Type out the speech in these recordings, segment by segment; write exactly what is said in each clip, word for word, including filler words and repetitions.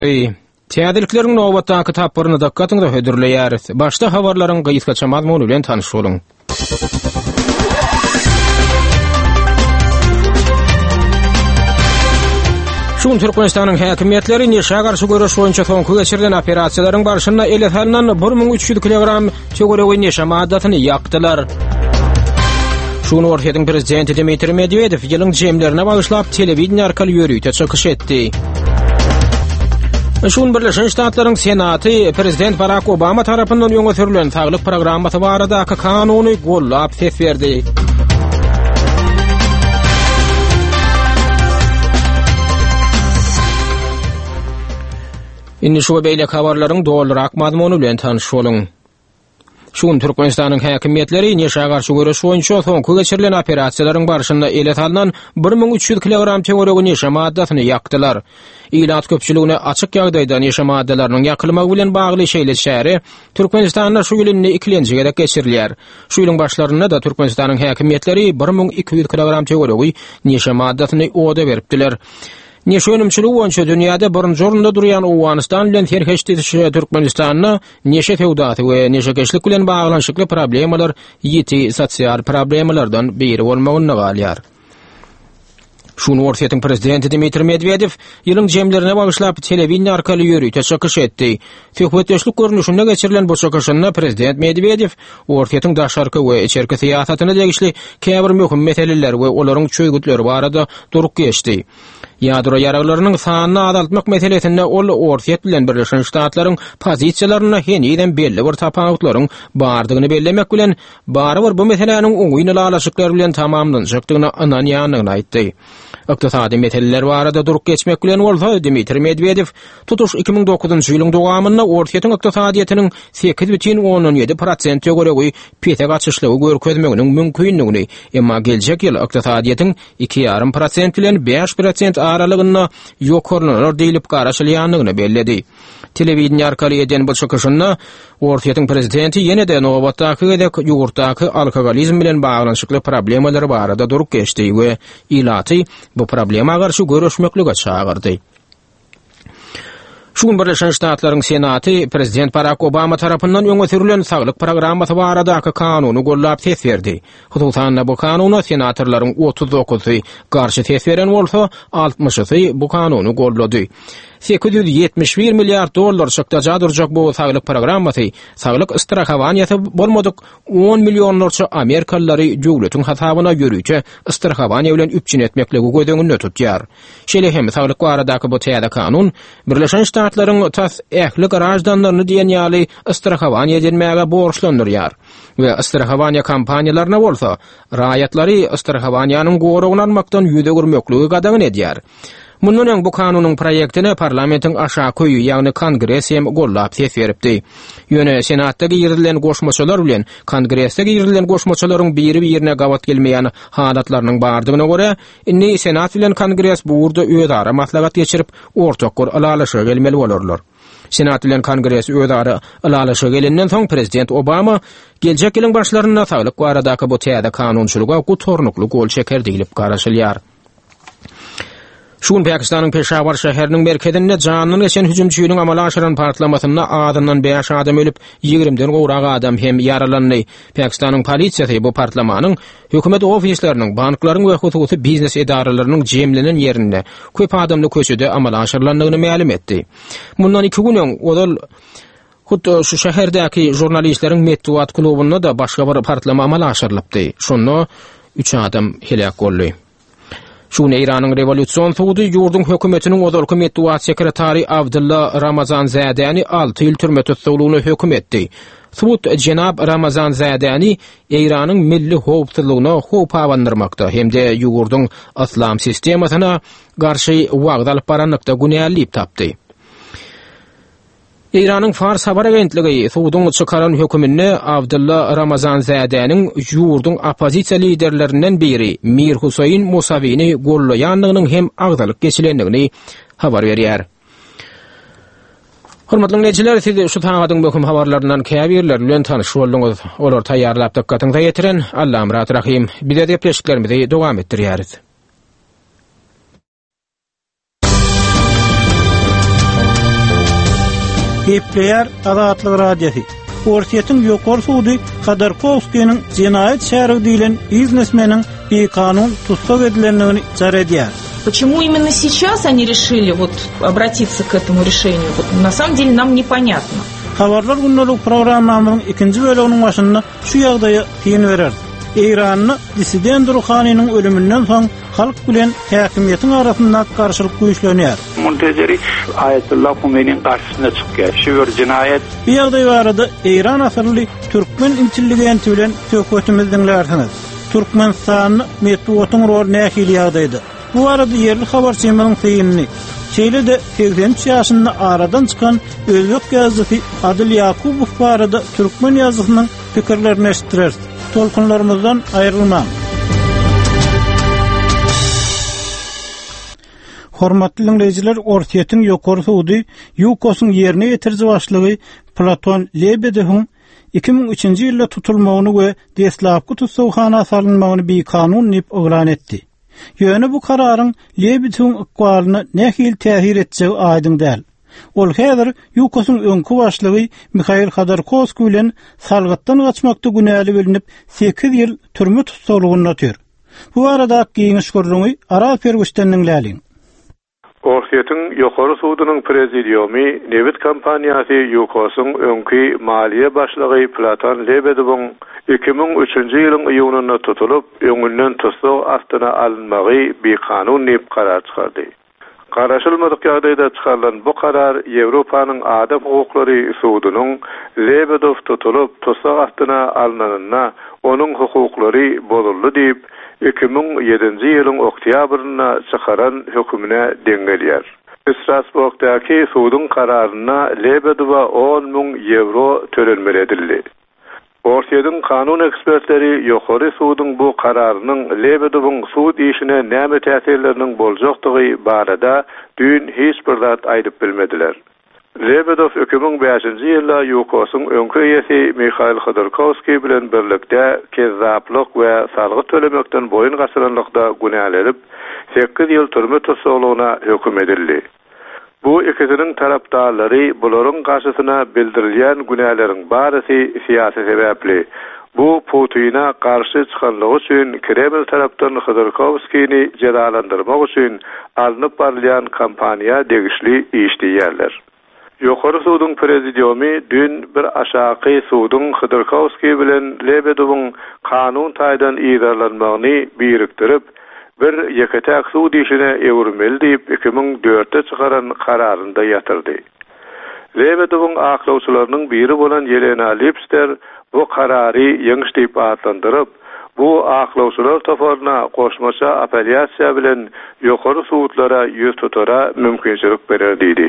Täzeliklerin nowatdaky tapyryny dakkatyňda hödürleýäris. Başda habarlaryň gyýyska mazmuny bilen tanyş boluň. Şun Türkmenistanyň häkimetleri neşe garşy görüş boýunça soňky geçirilen operasiýalaryň barşyna elet halynan bir miň üç ýüz kilogram çögeregi neşe maddatyny ýakdylar. Şunu Orhiyetiň prezidenti Dmitri Medvedev ýylyň jemlerine bagyşlap telewizion arkaly ýörüýte çykyş etdi. Şun Birleşen Ştatlaryň Senaty Prezident Barack Obama tarapyndan ýöne sürülen saglyk programmasy barada kanuny gollap ses berdi. Indi şu beýle habarlaryň doldurak mazmuny bilen tanyş boluň. Şun Türkmenistanyň häkimetleri neşe garşy görüş boýunça soňky geçirilen operasiýalaryň barşynda elet alynan bir miň üç ýüz kilogram çögeregi neşe maddatyny ýakdylar. Ilat köpçüligine açyk ýagdaýda neşe maddalarynyň ýakylmagy bilen bagly şeýle şäheri Türkmenistanda şu ýylyny ikilenji gerek geçirilýär. Şu ýylyň başlaryna da Türkmenistanyň häkimetleri bir miň iki ýüz kilogram çögeregi neşe maddatyny oda beripdiler. Neşe önümçüligi boýunça dünýäde birinji orunda durýan Awganistan bilen terheşdişi Türkmenistanyň neşe tewdaty we neşekeşlik bilen baglanşykly problemalar ýeti sosial problemalardan biri bolmagyny galýar. Şunu Orhiyetiň prezidenti Dmitri Medvedev ýylyň jemlerine bagyşlap telewizion arkaly ýörüýte çykyş etdi. Söhbetdeşlik görnüşinde geçirilen bu çykyşynda prezident Medvedev Orhiyetiň daşarky we içerki siýasatyna degişli käbir möhüm meseleler we olaryň çöýgütleri barada durup geçdi. Ýadro ýaraglarynyň sanyny azaltmak meselesinde ol Orhiyet bilen Birleşen Ştatlaryň pozisiýalaryna heniden belli bir tapawutlaryň bardygyny bellemek bilen barybir bu meseleniň oňyny alaşyklar bilen tamamlanjakdygyny ananýanyny aýtdy. Iqtisadi meseleler barada durup geçmek bilen bolsa Dmitri Medvedev tutuş iki miň dokuzunçy ýylyň dowamynda Orhiýetiň iqtisadiýatynyň sekiz butun on ýedi prosent göregi pete gaçyşlygy görkezmeginiň mümkinligini, emma geljek ýyl iqtisadiýatyň iki ýarym prosent bilen beş prosent aralygyna ýokarlanýar diýilip garaşylýanlygyny belledi. Telewizion arkaly eden bu çykyşynda Orhiýetiň prezidenti ýene-de nowatdaky gedek ýogurtdaky alkogolizm bilen baglanşykly problemler barada durup geçdi we ilaty bu problema garşy görüşmeklige çağırdy. Şun Birleşen Ştatlaryň Senaty Prezident Barack Obama tarapyndan ýöne sürülen saglyk programmasy barada kanuny gollap ses berdi. Hususan bu kanuny senatorlaryň otuz dokuzy garşy ses beren bolsa, altmışy bu kanuny gollady. sekiz yüz ýetmiş bir milliard dollar çykdaja durjak bu saglyk programmasy saglyk istrahawaniýasy bolmadyk on millionlarça Amerikalylary döwletiň hasabyna ýörüýçe istrahawaniýa bilen üpçün etmekligi gödüňünde tutýar. Şeýle hem saglyk baradaky bu täze kanun Birleşen Ştatlaryň tas ähli garajdanlaryny diýen ýaly istrahawaniýa edilmäge borçlandyrýar we istrahawaniýa kampaniýalaryna bolsa raýatlary istrahawaniýanyň goragyny almakdan ýüze gürmekligi gadagyny edýär. Mundan öň bu kanunyň proýektine parlamentiň aşağı köýü ýagny Kongres hem gollap ses beripdi. Ýöne senatdaky ýerilen goşmaçylar bilen Kongresdäki ýerilen goşmaçylaryň biri birine gawat gelmeýän halatlarynyň bardygyna görä, indi senat bilen Kongres bu urda özara maslahat geçirip ortak bir alalaşa gelmeli bolarlar. Senat bilen Kongres özara alalaşa gelenden soň prezident Obama geljek ýylyň başlaryna saglyk baradaky bu täze kanunçylyga gutornukly gol çeker diýilip garaşylýar. Şun Pakistanyň Peshawar şäheriniň merkezinde janyny geçen hüjümçüýüniň amala aşyran partlamasyna adamdan beş adam ölüp ýigrimden gowrak adam hem ýaralandy. Pakistanyň polisiýasy bu partlamanyň hökümet ofislarynyň, banklaryň we hususy biznes edaralarynyň jemlenen ýerinde köp adamly köçede amala aşyranlygyny ma'lum etdi. Mundan iki gün öň odal Hutda şu şäherdäki jurnalistleriň Mettuat klubunda da başga bir partlama amala aşyrylypdy. Şonu üç adam helak boldy. Şunu İran'ın revolüsyon suudi yurdun hökümetinin odolku Mettuat sekretari Abdullah Ramazanzadani altı yıl türme tutulduğunu hüküm etti. Suud Cenab Ramazanzadani İran'ın milli howpsuzlygyna howp awandyrmakda hem de yurdun aslam sistemasyna garşy wagda alyp baranlykda günällip tapdy. İran'ın Fars habar agentligi Suudun çıkaran hökümünde Abdullah Ramazanzadanyň yurdun opozisiýa liderlerinden biri Mir Husayn Musawini gollaýanlygynyň hem agdalyk geçilendigini habar berýär. Hormatly dinleyijiler, siz şu taňadyň möhüm habarlaryndan käbirler bilen tanyş bolduňyz. Olar taýýarlap dikkatiňizi ýetiren Allahym Rahmat Rahim. Bize de peşiklerimizi dowam etdirýäris. Gepleyer Azatlyk Radiosu. Orsiýetin ýokary sudy Khodorkovskiň jinayet şäherigi diýilen biznesmeniň bekanun tutsak edilenligini jar edýär. Почему именно сейчас они решили вот обратиться к этому решению? Вот, на самом деле нам непонятно. Habarlar günlük programmamyzyň ikinji bölüminiň başynda şu ýagdaýa tiýin berer. İranlı dissident Ruhanyň ölümünden soň halk bilen häkimiýetiň arasynda garşylyk güýçlenýär. Muntaziri Ayetullah Khomeiniň garşysyna çykýar. Şu bir jinayet. Bu ýagdaý barada İran asyrly türkmen intilligenti bilen söhbetimiz dinlersiňiz. Türkmenistanyň metbuatyň rol nähili ýagdaýda. Bu arada yerli habarçylaryň teýinini Şeýle-de seksen ýaşynda aradan çykan özbek ýazgysy Adil Yakubow barada türkmen ýazgysynyň pikirlerini eşitdirer. Tolkunlarymyzdan aýrylmaň. Hormatly dinleýijiler, Orsiýetin ýokary sudy Yukosyň ýerine ýetirji başlygy Platon Lebedewiň iki ming üçinji ýylda tutulmagyny we deslapky tutsawhana salynmagyny bir kanun diýip oglan etdi. Ýöne bu kararyň Lebedewiň ykbalyny nähili täsir etjegi aýdyň däl. Ol häzir Yukosyň öňkü başlygy Mikhail Khodorkovskiy bilen salgatdan gaçmakda günäli bilinip sekiz ýyl türme tutsaglygyny ötýär. Bu arada giňişgörlüği Aral Fergüstenniň läliň. Orsiýetin ýokary sudynyň prezidiumy Nevit kompaniýasy Yukosyň öňkü maliýe başlygy Platon Lebedewiň iki ming üçinji ýylyň iýunynda tutulup, öňünden tutsag astyna alynmagy bir kanun diýip karar çykardy. Garaşylmadyk ýagdaýda çykarylan bu karar Ýewropanyň adam hukuklary sudynyň Lebedew tutulup tutsag astyna alynanyna onuň hukuklary bozuldy diýip iki ming ýedinji ýylyň oktýabryna çykaran hökümine deňgelýär. Strasburgdaky sudyň kararyna Lebedewa on ming euro tölenmeli edildi. Orsiýetin kanun ekspertleri ýokary sudyň bu kararynyň Lebedewiň sud işine näme täsirleriniň boljakdygy barada dün hiç bir zat aýdyp bilmediler. Lebedew iki ming beşinji ýylda Yukosyň öňkü ýesi Mikhail Khodorkovskiy bilen birlikde kezzaplyk we salgy tölemekden boyun gaçyranlykda günälenip sekiz ýyl türme tutsaglygyna höküm edildi. Bu ikisinin tarapdarlary bularyň garşysyna bildirilýän günäleriň barysy siýasy sebäpli. Bu Putina garşy çykanlygy üçin Kreml tarapdan Khodorkovskiýni cezalandyrmak üçin alınıp barylýan kampaniýa degişli iş diýerler. Ýokary sudyň prezidiumy dün bir aşaky sudyň Khodorkovskiy bilen Lebedewiň kanun taýdan ýerlenmegini birikdirip bir ýeketäk sud işine ewirmeli diýip iki ming dörtde çykaran kararynda ýatyrdy. Lebedewiň aklawçylarynyň biri bolan Yelena Lipster bu karary ýeňiş diýip atlandyryp, bu aklawçylar toparyna goşmaça apelýasiýa bilen ýokary sudlara ýüz tutara mümkinçilik berdi.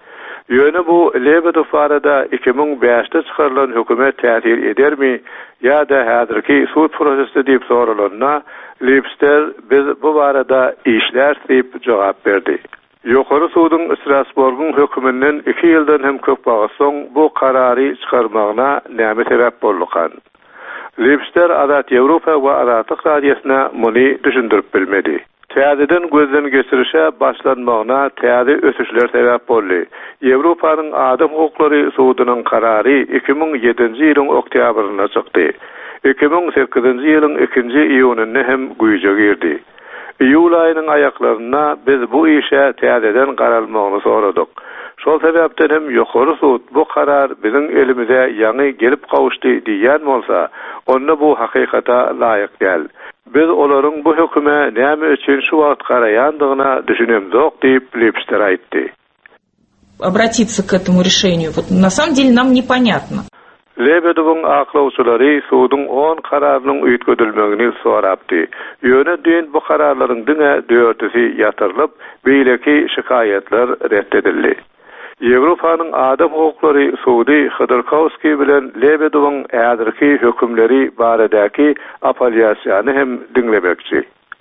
Ýöne bu Lebedew barada iki ming beşde çykarylan hökümet täsir edermi ýa-da häzirki sud prosesi diýip soralyna Lipster biz bu barada işler diýip jogap berdi. Ýokary sudyň Strasburgyň hökümünden iki ýyldan hem köp wagt soň bu karary çykarmagyna näme sebäp boldukan? Lipster Azat Ýewropa we Azatlyk Radiosyna muny düşündirip bilmedi. Täzeden gözden geçirişe başlanmagyna täze ösüşler sebäp boldy. Ýewropanyň adam hukuklary sudynyň karary iki ming ýedinji ýylyň oktýabryna çykdy. iki ming sekizinji ýylyň ikinji iýunyna hem güýje girdi. İýul aýynyň aýaklaryna biz bu işe täzeden garalmagyny soradyk. Şol sebäpden hem ýokary sud bu karar biziň elimize ýaňy gelip gawuşdy diýen bolsa, onda bu hakykata laýyk däl. Biz olaryň bu höküme näme üçin şu wagt garaýandygyna düşünemzok diýip Lipster aýtdy. Обратиться к этому решению. Вот на самом деле нам непонятно. Lebedewiň aklawçylary sudyň on kararynyň üýtgedilmegini sorapdy. Ýöne dün bu kararlaryň diňe dörtüsi ýatyrylyp, beýleki şikayetler reddedildi. Ýewropanyň adam hukuklary sudy Khodorkovskiy bilen Lebedewiň ädirki hökümleri baradaky apelýasiýany hem diňlemekçi.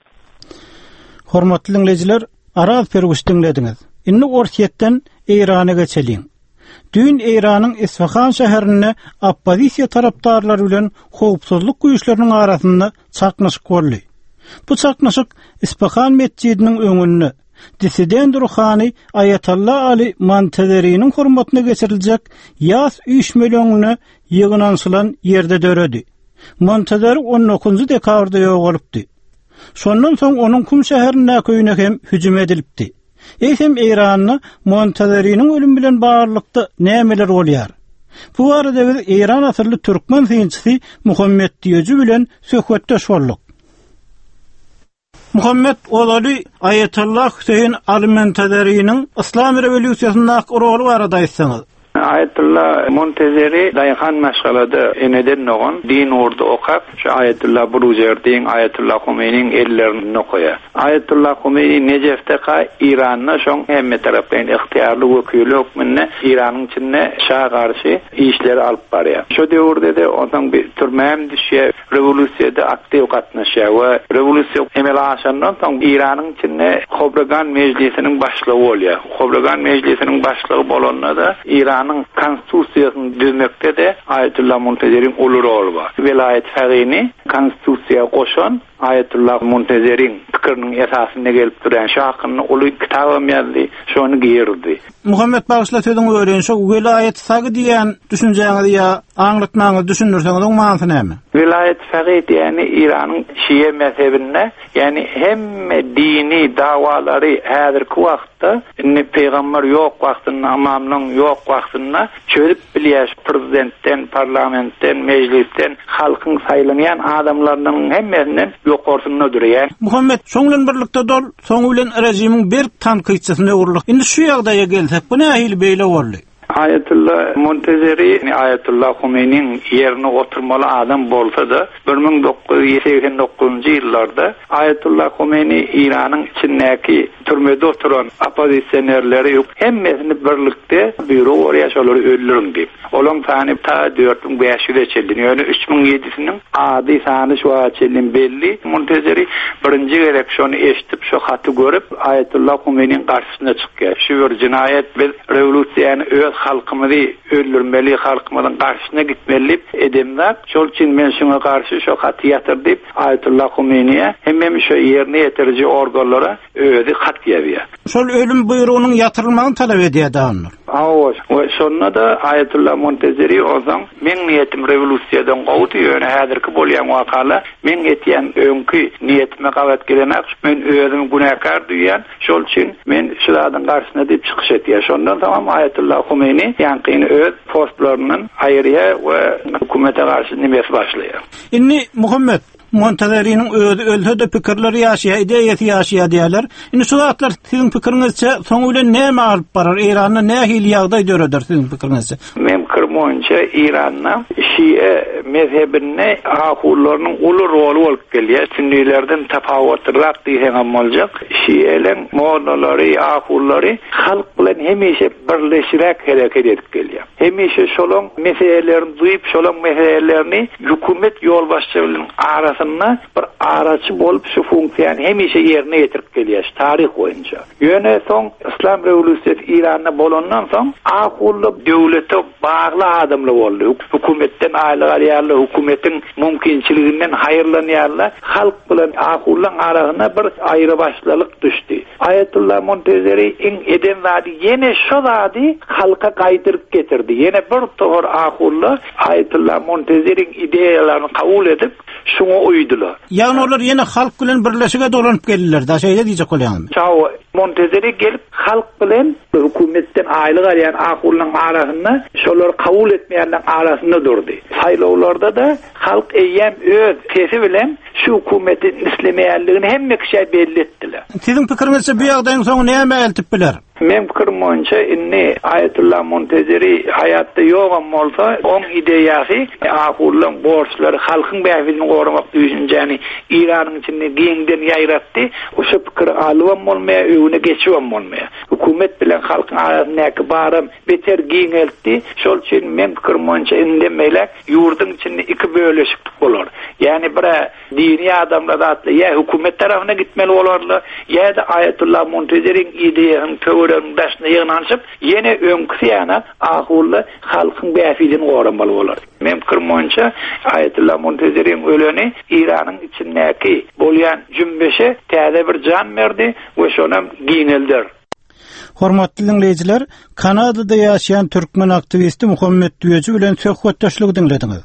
Hormatly dinleýijiler, Aral Fergüsten dinlediňiz. Inni Orsiýetden Irana geçeliň. Dün Iranyň Isfahan şäherinde oppozisiýa tarapdarlary bilen howpsuzlyk güýçleriniň arasynda çaknaşyk boldy. Bu çaknaşyk Isfahan mescidiniň öňünde dissident ruhani Ayatollah Ali Montazeri'nin hurmatyna geçiriljek ýaz üç millionyny ýygynansılan ýerde döredi. Montazeri on dokuzunçy dekabrda ýok bolupdy. Şondan soň onuň Kum şäherine köýüne hem hüjüm edilipdi. Eýsem Iranyny Montazeri'nin ölüm bilen baglykda nämeler bolýar? Bu arada biz İran asırlı Türkmen siyinçisi Muhammed Diyeci bilen söhbetdeş bolduk. Muhammed olaly Ayatollah Hüseyin Ali Montazeri'nin İslam revolüsiýasyndaky rolu barada aýtsaňyz. Ayetullah Montazeri dayhan maşgalada eneden noğun din ordu okap şu Ayetullah Burujerdin Ayetullah Khomeini'nin ellerini koya. Ayetullah Khomeini Necef'te ka İran'na şoň hemme tarapdan ihtiyarly wekili hukmynda İran'ın içinde şaha karşı işleri alyp barýar. Şu döwürde de onuň bir türmäm düşýär, revolüsiýada aktiv gatnaşýar we revolüsiýa emel aşandan soň İran'ın içinde Hobrogan meclisiniň başlygy bolýar. Hobrogan meclisiniň başlygy bolanda da İran konstitusiýasyny düzmekde de Ayetullah Montazeri'nin ulu rolu var. Velayet fägini konstitusiýa goşan Ayetullah Montazeri'nin pikiriniň esasyna gelip duran şu hakyny ulu kitabam ýazdy, şonu giyirdi. Muhammed Bağışla sözüň öýrenşi velayet fägi diýen düşünjeňiz ýa aňlatmaňyz düşünürseňiz oň manysy näme? Velayet fägi diýeni Iranyň Şiye mezhebinde, yani hemme dini dawalary häzirki wagtda ne peýgamber ýok wagtynda, amamlyň ýok wagtynda çörüp bilýär prezidentden, parlamentden, meclisten, halkyň saýlanýan adamlarynyň hemmesinden ýokarsyna durýar. Muhammed, şoňlan birlikde dol, soň bilen rejimiň bir tanqidçisine urlyk. Indi şu ýagdaýa gelsek, bu nähili beýle boldy? Ayetullah Montazeri Ayetullah Khomeini'nin yerine oturmalı adam bolsa da bir ming dokuz yüz seksen dokuzuncu ýyllarda Ayetullah Khomeini İran'ın içindeki türmede oturan opozisyonerleri yok. Hemmesini birlikte büro oraya şolary öldürün diýip. Olaň sany ta dört bin beş yüze çeldin. Yani üç bin yedisiniň ady sany şu çeldin belli. Montazeri birinji gerek şonu eşitip şu haty görüp Ayetullah Khomeini'nin karşısına çykýar. Şu bir cinayet biz revolüsiýany öz halkymyzy öldürmeli, halkymyň karşysına gitmeli edemler. Şol üçin men şuna karşı şu haty ýatyrdyp Ayetullah Khomeini'ye hemme şu ýerine ýetiriji organlara öýdi hat ýazýar. Şol ölüm buyrugynyň ýatyrylmagyny talap edýär anlar. Awa, we şonda da Ayetullah Montazeri ozan men niýetim revolüsiýadan gowdy ýöne häzirki bolýan wakala men etýän öňkü niýetime gawat gelemek, men özüm günäkar duýan, şol üçin men şularyň garşyna diýip çykyş etýär. Şondan tamam Ayetullah Khomeini ýankyny öz postlarynyň aýrýa we hökümete garşy nimes başlaýar. Inni Muhammed Montazeri'nin özü ölse de pikirleri ýaşaýar, ideýasy ýaşaýar diýerler. Indi şu wagtlar siziň pikiriňizçe soň bilen näme alyp barar? Iranyny nähili ýagdaý döreder siziň pikiriňizçe? Men kirmoňça Iranyň Şiye mezhebine ahurlarynyň uly rolu bolup gelýär. Sünnilerden tapawutlyrak diýen boljak. Şiýeleň mollary, ahurlary halk bilen hemişe birleşirek hereket edip gelýär. Hemişe şolaň meselelerini duýup, şolaň meselelerini hökümet ýolbaşçylygynyň arasynda bir araçy bolup şu funksiýany hemişe ýerine ýetirip gelýär tarih boýunça. Ýöne soň İslam revolüsiýasy Iranda bolandan soň ahurly döwlete bagly adamlar boldy. Hökümetten aýlyk alýarlar, hökümetiň mümkinçiliginden haýyrlanýarlar. Halk bilen ahurlaryň arasyna bir aýrybaşlyk düşdi. Ayetullah Montazeri iň eden zady ýene şu zady halka gaýdyryp getirdi. Ýene bir tohur ahurly Ayetullah Montazeriň ideýalaryny kabul edip şuna uydular. Yani onlar yine halk bilen birleşige dolanıp geldiler. Da şeýle diýjek bolýan. Çao Montazeri gelip halk bilen hökümetten aýlyk alýan ahurlaryň arasyna şolar kabul etmeýänler arasynda durdy. Saýlawlarda da halk eýem öz sesi bilen şu hökümetin islemeýänligini hemme kişi belli etdiler. Siziň pikiriňizçe bu ýagdaýyň soňy näme eltip biler? Men pikirim boýunça inni Ayetullah Montazeri hayatda ýogam bolsa, oň ideýasy ahurlaryň borçlary halkyň bäwidini goramak düşünjäni İranyň içinde giňden ýaýratdy. Oşo pikir alywam bolmaýar, öwüne geçiwam bolmaýar. Hökümet bilen halkyň arasyndäki barym beter giňeldi. Şol üçin men pikirim boýunça indi meýlek ýurdyň içinde iki böleşiklik bolar. Ýani biri dini adamlar atlı ya hükümet tarafına gitmeli olarlar ya da Ayetullah Muntezir'in ideyanın töwerinin başına yığınanıp yine önküsiyana ahurlu halkın bäfidini goranmaly bolar. Men kirmonça Ayetullah Muntezir'in öleni İran'ın içindeki bolyan cümbeşe täze bir can berdi we şonam giýneldir. Hormatly dinleyijiler, Kanadada ýaşaýan türkmen aktivisti Muhammed Düýeci bilen söhbetdeşlik dinlediňiz.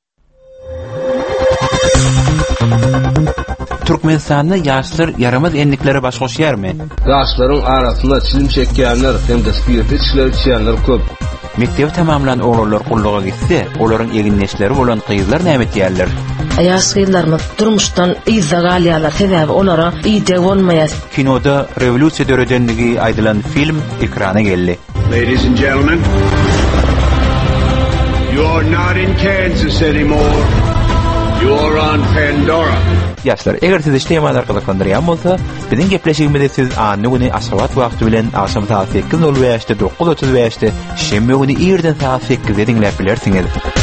Türkmenistan'da yaşlar yaramaz enliklere baş koşýarmy? Yaşlaryň arasynda çilim çekýänler hem de spirit içleri içýänler köp. Mektebi tamamlan oğullar kulluğa gitse, olaryň eginleşleri bolan gyzlar näme diýerler? Ýaş gyzlarmy durmuşdan izza galýarlar, sebäbi olara ýyjak bolmaýar. Kinoda revolýusiýa döredenligi aýdylan film ekrana geldi. Ladies and gentlemen, you're not in Kansas anymore. You're on Pandora. Yaşlar, eger siz işleyemalar kızıklandıryan bolsa, bizim gepleşigimizde siz anny güni aşgabat wagty bilen akşam saat sekiz nol beşte dokuz otuz beşte şembe güni ýerden saat sekizde dinläp bilersiňiz.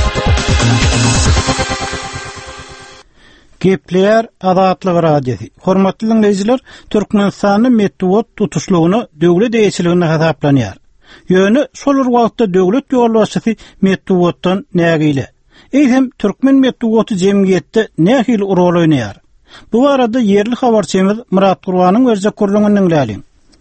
Gepler Azatlyk radiosi. Hormatly dinleyijiler, Türkmenistanyň medeniýet tutuşlugyny döwlet eýçiligine hasaplanýar. Ýöne şol wagtda döwlet ýolbaşçysy medeniýetden nägile. Eýsem türkmen medeniýeti jemgyýetde nähil rol oýnaýar. Bu arada yerli habarçymyz Murat Gurbanyň berjekörlüğini dinläýin.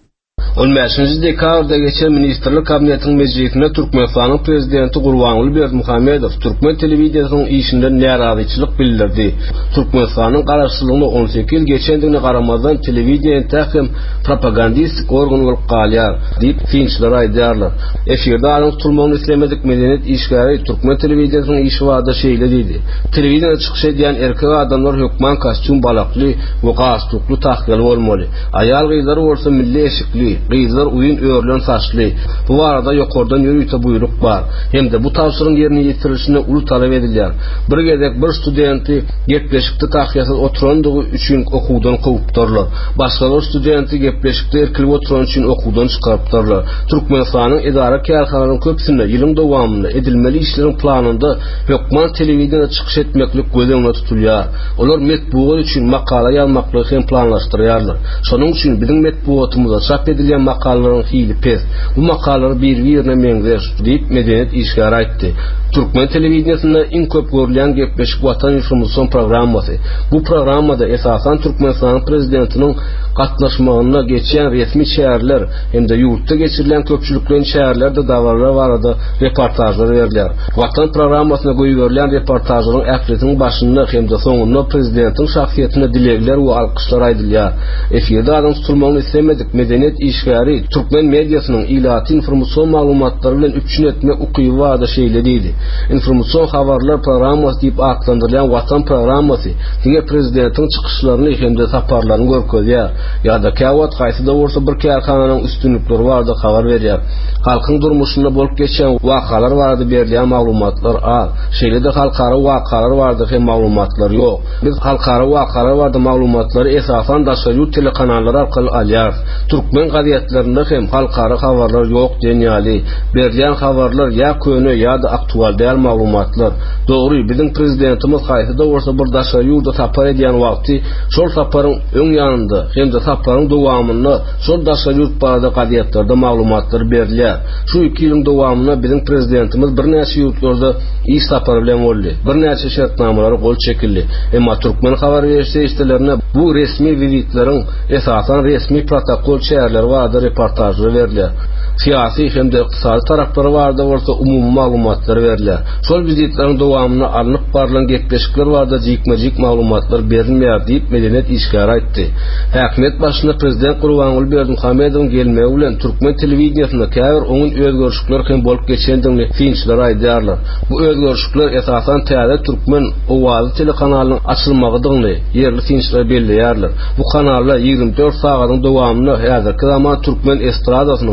on beşinji dekabrda geçen Ministerlik Kabinetiniň meclisinde Türkmenistanyň prezidenti Gurbanuly Berdimuhamedow Türkmen telewiziýasynyň işinde narazyçylyk bildirdi. Türkmenistanyň garaşsyzlygyna on sekiz ýyl geçendigine garamazdan telewiziýa tähem propagandistik organ bolup galýar diýip finçler aýdýarlar. Efirde alyň tutulmagyny islemedik medeniýet işgäri Türkmen telewiziýasynyň işi wada şeýle diýdi. Telewiziýada çykyş edýän erkek adamlar hökman kostyum balakly we gastukly tahgyl bolmaly. Aýal gyzlar bolsa milli eşikli, gyzlar uýun örlen saçly. Bu arada ýokardan ýürüýte buyruk bar. Hem de bu tawsyryň ýerine ýetirilişine uly talap edilýär. Bir gezek bir studenti gepleşikde tahýasyz oturandygy üçin okuwdan kowupdyrlar. Başgalar studenti gepleşikde erkilip oturan üçin okuwdan çykarypdyrlar. Türkmenistanyň edara kärhanalarynyn köpsinde ýylyň dowamında edilmeli işleriň planynda hökman telewiziýada çykyş etmeklik gözlemde tutulýar. Olar medeniýet üçin makala ýazmakly hem planlaşdyrýarlar. Şonuň üçin biziň medeniýetimize çap edilýän makalalaryň hili pes. Bu makalary bir-birine meňzeş diýip medeniýet işgäri aýtdy. Türkmen telewiziýasynda iň köp görülen gepleşik watan informasiýon programmasy. Bu programmada esasan Türkmenistanyň prezidentiniň gatnaşmagyna geçen resmi şäherler hem-de ýurtda geçirilen köpçüliklerin şäherlerde dawarlar barada reportajlar berilýär. Watan programmasyna goýulan reportajlaryň ähliýetiniň başynda hem-de soňunda prezidentiň şahsiýetine dilegler we alkyşlar aýdylýar. Efirde adam tutulmagyny islemedik medeniýet işgäri Türkmen mediasynyň ilaty informasiýon maglumatlary bilen üçin etmek ukyby wada şeýle diýdi. Informasiýon habarlar programmasy diýip atlandyrylan watan programmasy diňe prezidentiň çykyşlaryny hem-de saparlaryny görkezýär. Ýa-da käwat gaýsyda bolsa bir kärhananyň üstünlikleri barada habar berýär. Halkyň durmuşynda bolup geçen wakalar barada berilýän maglumatlar az. Şeýle-de halkara wakalar barada hem maglumatlar ýok. Biz halkara wakalar barada maglumatlary esasan daşary telekanallar arkaly alýar. Türkmen gazetlerinde hem halkara habarlar ýok denýäli. Berilýän habarlar ýa köne ýa-da aktual däl maglumatlar. Dogry, biziň prezidentimiz gaýsyda bolsa bir daşary ýurda tapar edýän wagty şol taparyň öň ýanynda hem de taparyň dowamyny şol daşary ýurt barada gazetlerde maglumatlar berilýär. Şu iki ýylyň dowamyna biziň prezidentimiz bir näçe ýurtlarda iş tapary bilen boldy. Bir näçe şertnamalary gol çekildi. Emma Türkmen habar berişi işlerine bu resmi vizitleriň esasan resmi protokol şäherleri barada reportajlar berilýär. Siyasi hem de iqtisadi tarafları barada bolsa umumy maglumatlar berilýär. Şol vizitleriň dowamyna alınıp barılan gepleşikler barada jikmejik maglumatlar berilmeýär diýip medeniýet işgäri aýtdy. Häkimet başynda prezident Gurbanuly Berdimuhamedowyň gelmegi bilen Türkmen telewiziýasynda käbir oňun özgörüşikler hem bolup geçendigini finçler aýdýarlar. Bu özgörüşikler esasan täze Türkmen owazy telekanalynyň açylmagydygyny ýerli finçler belleýärler. Bu kanallar ýygrimi dört sagatyň dowamyna häzirki zaman Türkmen estradasynyň hem de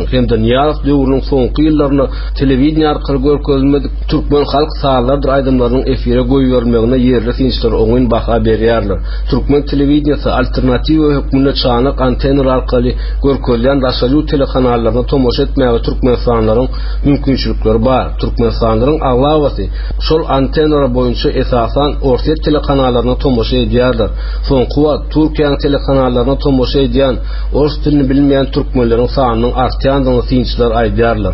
Niyaz döwrüniň soňky ýyllaryna telewizion arkaly görkezilmedik türkmen halk sağlardır aydymlarynyň efire goýbermegine ýerli sinçler oňyn baha berýärler. Türkmen telewizionyny alternativ hökmünde çanyk antenner arkaly görkezilen raşaly telekanallarına tomoşa etmäge türkmenistanylaryň mümkinçilikleri bar. Türkmenistanylaryň aglawaty şol antenner boýunça esasan orta telekanallarına tomoşa edýärler. Soňky wagt Türkiýanyň telekanallarına tomoşa edýän ors dilini bilmeýän türkmenleriň sanynyň artýandygyny sinçler aýdýarlar.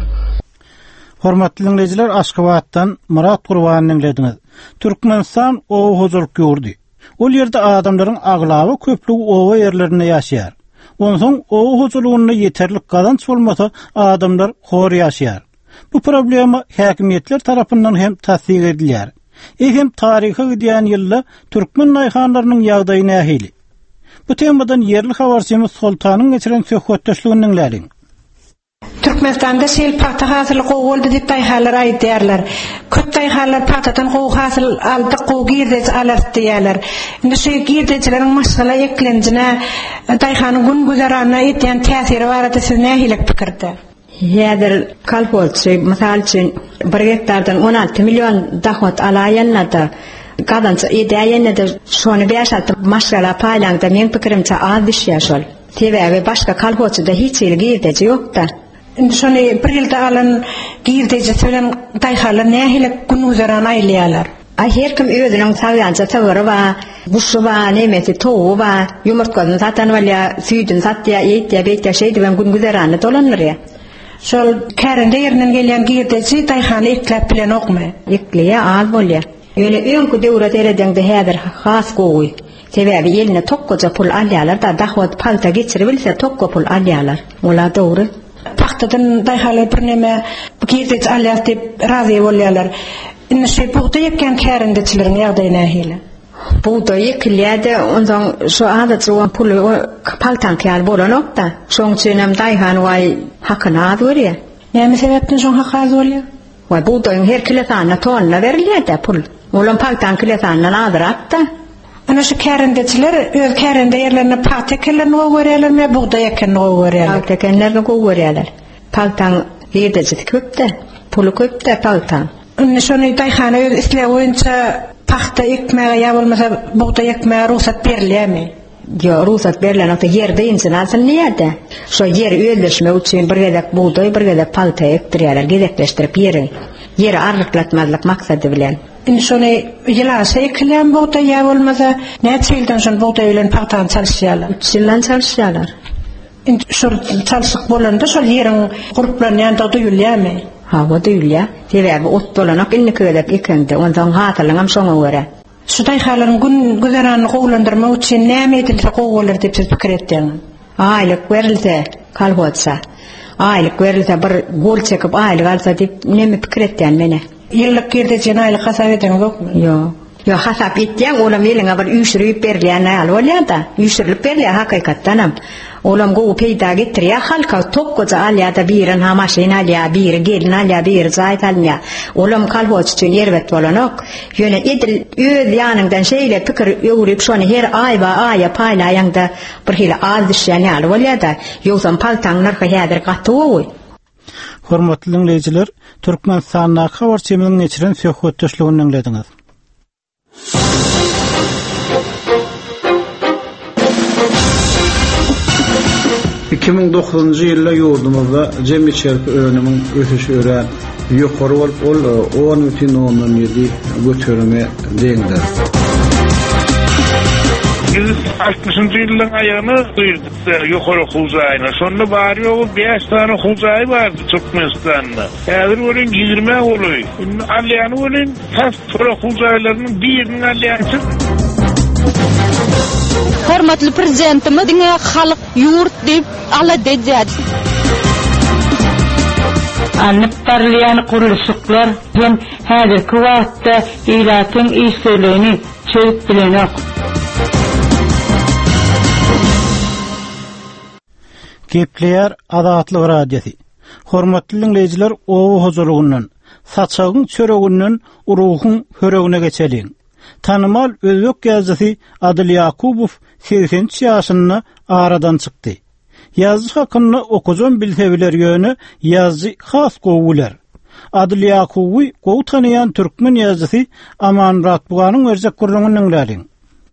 Hormatly dinleyijiler, Aşgabatdan Murat Gurbanyň lediniz. Türkmenistan owa huzurlyk ýurdy. Ol ýerde adamlaryň aglawy köplügi owa ýerlerinde ýaşaýar. Onsoň owa huzurlygyna ýeterlik gazanç bolmasa adamlar hor ýaşaýar. Bu problema häkimetler tarapyndan hem tasdik edilýär. Ehem taryhy gidýän ýylda türkmen naýhanlarynyň ýagdaýy nähili. Bu temadan yerli habarçymyz Sultanyň geçiren söhbetdeşligini dinlädik. Türkmenistanda sel paxta hasyly gowuldy diýip daýhalar aýdýarlar. Köp daýhalar paxtadan gow hasyl aldy, gow girdi alardy diýerler. Indi şu girdiçileriň maşgala eklenjine daýhanyň gün güzaranyna etýän täsiri barada siz nähilek pikirde? Häzir kalpolçy mysal üçin bir hektardan on alty million dahwat alaýanlarda gadança edäýände şonu beşatyp maşgala paýlanda men pikirimçe az düşýär şol. Sebäbi başga kalpolçyda hiç ýeri girdiçi ýok-da. Indi şonu bir ýylda alan girdiçi bilen daýhalar nähilek gün güzarany aýlaýarlar. Ay her kim özüniň sagyança tawary we guşy we nemeti towu we ýumurtkasyny satan we süýdün satýa, ýetýä, beýtýä şey diýen gün güzarany dolanýar. Şol kärinde ýerinden gelýän girdiçi daýhany eklep bilen okmy? Ekleýä az bolýar. Ýöne öňkü döwret eredende häzir has gowy. Sebäbi ýeline tokkoja pul alýarlar da dahwat palta geçirip bilse tokko pul alýarlar. Ola dogry. Paxtadan daýhalar bir näme girdiçi alýar diýip razy bolýarlar. Indi şu buğda eken kärindeçileriň ýagdaýy nähili? Buğda ekilýärdi, ondan şu adaty o pul paltan kär bolanokda. Şoň üçin hem daýhan way hakyna az berýär. Näme sebäpden şoň hak az bolýar? Wa buğdaýyň her kilosana tonna berilýär-de pul. Olam paltan kilosana nazyratda. Ana şu kärindeçiler öz kärinde ýerlerine paxta ekenlerini goýberýärlermi, buğda ekenlerini goýberýärler? Paxta ekenlerini goýberýärler. Paltan ýerdeci köpde, pulu köpde paltan. Indi şonu daýhana öz isleýän boýunça paxta ekmäge ýa bolmasa buğda ekmäge ruhsat berilýärmi? Ýa ruhsat berilen ata ýerde insin asyn näde? Şo ýer öldürşmek üçin bir gedek buğday, bir gedek palta ekdirýärler, gedekleşdirip ýeri. Ýeri arryklatmazlyk maksady bilen. Indi şonu ýylasa ekilýän buğda ýa bolmasa näçe ýyldan şol buğday bilen paxtany çalışýarlar? üç ýyldan çalışýarlar. Indi şol çalışyk bolanda şol ýeriň guruplaryny duýulýarmy? Ha, bu duýulýar. Sebäbi ot dolanak inni köýlek ekende, ondan hatyryňam şoňa görä. Şu daýhalaryň gün güzaranyny gowlandyrmak üçin näme edilse gowular diýip siz pikir etdiňiz? Aýlyk berilse, kalbotsa. Aýlyk berilse bir gol çekip aýlyk alsa diýip näme pikir etdiň mene? Ýyllyk girdiçini aýlyk hasap ediňiz okmy? Ýok. Yo hasap etdiň, olam ýeliňe bir üýşürip berilýän näl bolýar-da. Üýşürip berilýär hakykatdanam. Olam gowy peýda getirýär, halka tokkoja alýada birin ha maşyna alýa, biri gelin alýa, biri zaýt alýa. Olam kalboç üçin ýerbet bolanok. Ýöne edil öz ýanyndan şeýle pikir ýöwrüp şonu her aýba aýa paýlaýanda bir hili az düşýän näl bolýar-da. Ýogsa paltaň narhy häzir gaty gowy. Hormatly dinleyijiler, Türkmenistanyň habarçymynyň geçiren söhbetdeşligini dinlediňiz. iki ming dokuzuncu ýylda ýurdumyzda jemgyýet çerpi önümiň ösüşi ören ýokary bolup ol on üçin on ýedi götürme deňdir. altmışyncy ýylyň aýagyny duýduk ýokary huzaýyna. Şonda bary ýogy beş tane huzaý bardy Türkmenistanda. Häzir bolan ýygrime boluy. Alýany bolan tas huzaýlarynyň birini alýançy. Hormatly prezidentimiz diňe halyk ýurt diýip ala dejýär. Anıp barlayan kuruluşuklar hem häzirki wagtda ilatyň işlerini çöp bilenok. Gepleýär Azatlyk radiosi. Hormatly dinleyijiler, owa huzurundan, saçagyň çöregünden uruhyň höregine geçeliň. Tanymal özbek ýazgysy Adil Yakubow seksençi ýaşynda aradan çykdy. yazı hakkında okuzun biltebiler yönü yazı has govular. Adil Yakubi govu tanıyan Türkmen yazısı Aman Ratbuğanın verzek kurrunun nölerin.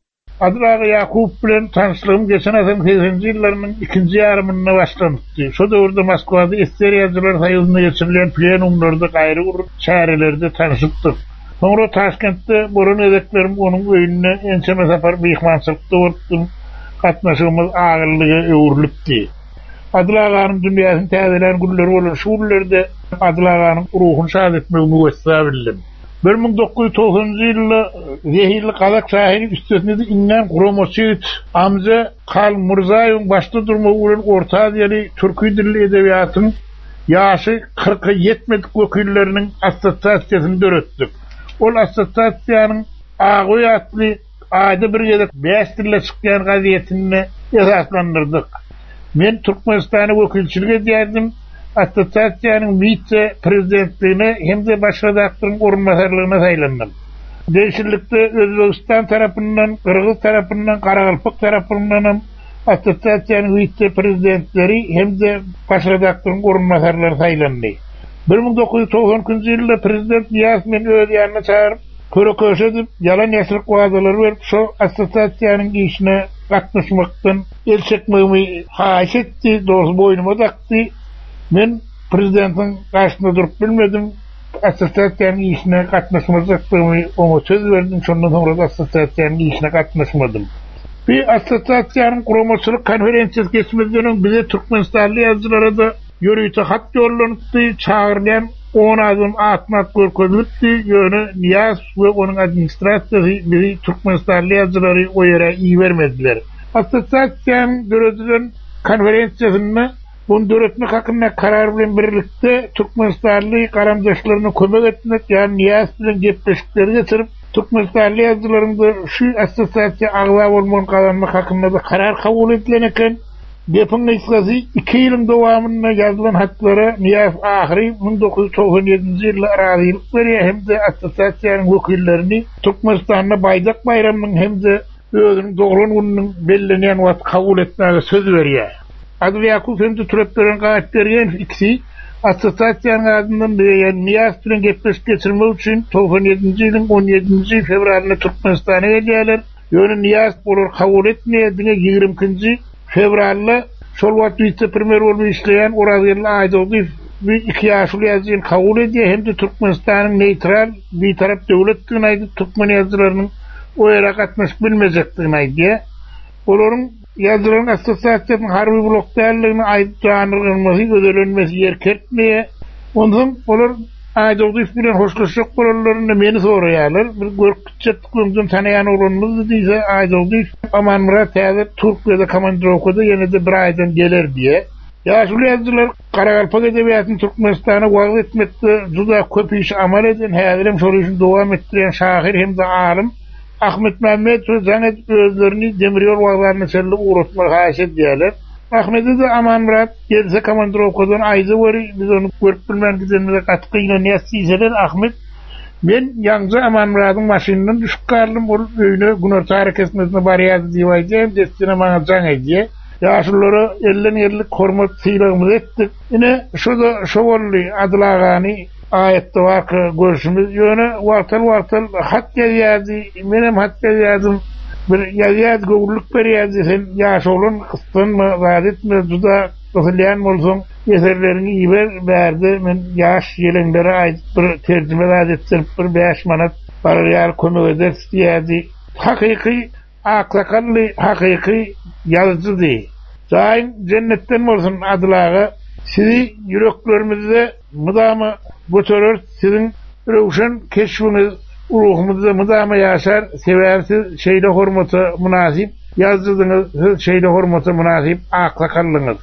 Adil Yakup bilen tanışlığım geçen asırın sekizinci yıllarının ikinci yarımına başlandı. Şu dövrde Moskova'da esteri yazılar sayılığına geçirilen plenumlarda gayrı grup çarelerde tanışıptır. Sonra Taşkent'te borun edeklerim onun öğününe ençe mesafar bıyıkmansılıkta orttum katnaşığımız ağırlığı öğürlüpti. Adil Ağa'nın dünyasını təzelen gülleri olan şu güllerde Adil Ağa'nın ruhunu şahit etmeyi müvessığa bildim. bir ming dokuz yüz to'qsoninchi yılda zehirli Kazak sahini üstesinde de inen Kromosit, Amze, Kal Murzayev'in başta durma uğrun Orta Aziyeli Türkü dilli edebiyatın yaşı kırka yetmedik vekillerinin assotsiasyasını döröttük. Ol assotsiasiyanın Ağoy adlı ayda bir yedek beş dille çıkayan gaziyetini esaslandırdık. Men Türkmenistan'a vekilçilik ediyordum. Assotsiasiyanın vice prezidentliğine hem de başredaktörün orunmasarlığına saylandım. Değişiklikte Özbekistan tarafından, Kırgız tarafından, Karakalpak tarafından assotsiasiyanın vice prezidentleri hem de başredaktörün orunmasarları saylandı. bir ming dokuz yüz to'qson ikinci yılda prezident Niyaz meni öz yanına çağırıp körököş edip yalan yasırık vaadaları verip şu assotsiasiyanın işine katlaşmaktan el çekmemi haş etti, doğrusu boynuma taktı. Men prezidentin karşısında durup bilmedim. Assotsiasiyanın işine katlaşmayacaktığımı ona söz verdim. Şundan sonra da assotsiasiyanın işine katlaşmadım. Bir assotsiasiyanın kurulmacılık konferansiyası geçmeden bize Türkmenistanlı yazıcılara da yürüyüşe hat yollanıptı. Çağırlayan on adım atmak görkezilipti. Yönü Niyaz ve onun administrasyası bizi Türkmenistanlı yazıcıları o yere iyi vermediler. Assotsiasiyanın döredilen konferansiyasını bunu döretmek hakkında karar bilen birlikte Türkmenistanlı karamdaşlarını kömek etmek, yani Niyaz bilen gepleşikleri getirip Türkmenistanlı yazılarında şu assotsiasiya ağzı olmanın kazanmak hakkında da karar kabul edileneken Gepin ıskası iki yılın devamında yazılan hatlara Niyaz ahiri bin dokuz yüz doksan yedinci yılda razıylık veriyor, hem de assotsiasiyanın vekillerini Türkmenistan'da Baydak Bayramı'nın hem de özünün doğrun gününün bellenen vaat kabul etmeye söz veriyor. Adil Yakup hem de türeplerin kağıtlarının ikisi assotsiasiyanın adından yani Niyaz bilen gepleşik geçirmek için doksan yedinci yılın on yedinci fevralinde Türkmenistan'a geliyorlar. Yönü Niyaz olur kabul etmeyediğine yirmi ikinci fevralda şol vaat vice premier olma işleyen Oraziyeli Aydoğdu bir iki yaşlı yazıyı kabul ediyor, hem de Türkmenistan'ın neutral bir taraf devletliğine ait Türkmen yazılarının o yere katmış bilmeyecekliğine ait. Onların yazıların assotsiasiyanın harbi blok değerlerine ait canırılması, ödelenmesi yer kertmeye. Ondan onlar Aydoğdu bilen hoşlaşacak kurallarını beni soruyorlar. Bir görkütçetliğimden tanıyan olanımız dediyse Aydoğdu Aman Murat Yazır Türkiye'de Kamandırovka'da yine de bir aydan gelir diye. Yaşlı yazılar Karakalpak edebiyatını Türkmenistan'a vaaz etmekte juda köp iş amal edin, hazırım soruşun devam ettiren şahir hem de alim Ahmet Mehmet ve Zanet özlerini demiryol vaazlarını selle uğratmak haş ediyorlar. Ahmet'e de Aman Murat gelse Kamandırovka'dan ayzı var, biz onu görüp bilmen gidenimize katkıyla ne isteyseler Ahmet, ben yalnızca Aman Murat'ın maşininden düşüp kaldım, olup öyle Günörtü hareketmesine bariyazı divayacağım, destine bana can ediyor. Yaşlılara elden yerlik hormat silahımız ettik. Yine şurada şovallı Adil Ağa'nı ayette var ki görüşümüz yönü vartal vartal hat yazı, benim hat yazım bir yazı gövürlük bir yazı, sen yaş olun kıstın mı, vadet mi, duda kısılayan mı olsun eserlerini iyi verdi. Ben yaş yelenlere ait bir tercüme adettir, bir beş manat paralel kömük eder yazı. Hakiki aksakallı, hakiki yazıcı değil. Zayn cennetten olsun Adil Ağa. Sizi yüreklerimizde mıdamı götürür, sizin rövşen keşfiniz ruhumuzda mıdamı yaşar, seversiz şeyle hormatı münasip, yazdırdığınız şeyle hormatı münasip aklakallınız.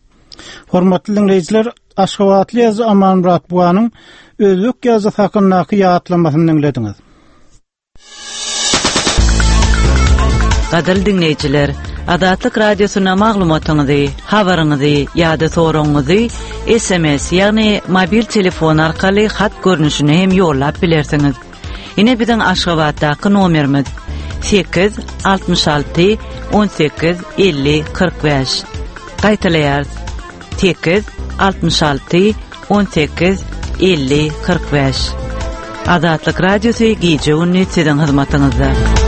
Hormatly dinleyijiler, Aşgabatly yazı Aman Murat Buğanın özlük yazı hakkındaki yağıtlamasyny dinlediniz. Gadal dinleyijiler, Adatlyk Radiosyna maglumatyňyzy, habaryňyzy ýa-da soragyňyzy S M S ýagny mobil telefon arkaly hat görnüşine hem ýollap bilersiňiz. Ine biziň Aşgabatdaky nomerimiz sekiz altmış alty on sekiz elli kırk beş Gaýtalayar sekiz altmış altı on sekiz elli kırk beş. Azatlyk radiosu gije günni sizin hyzmatyňyzda.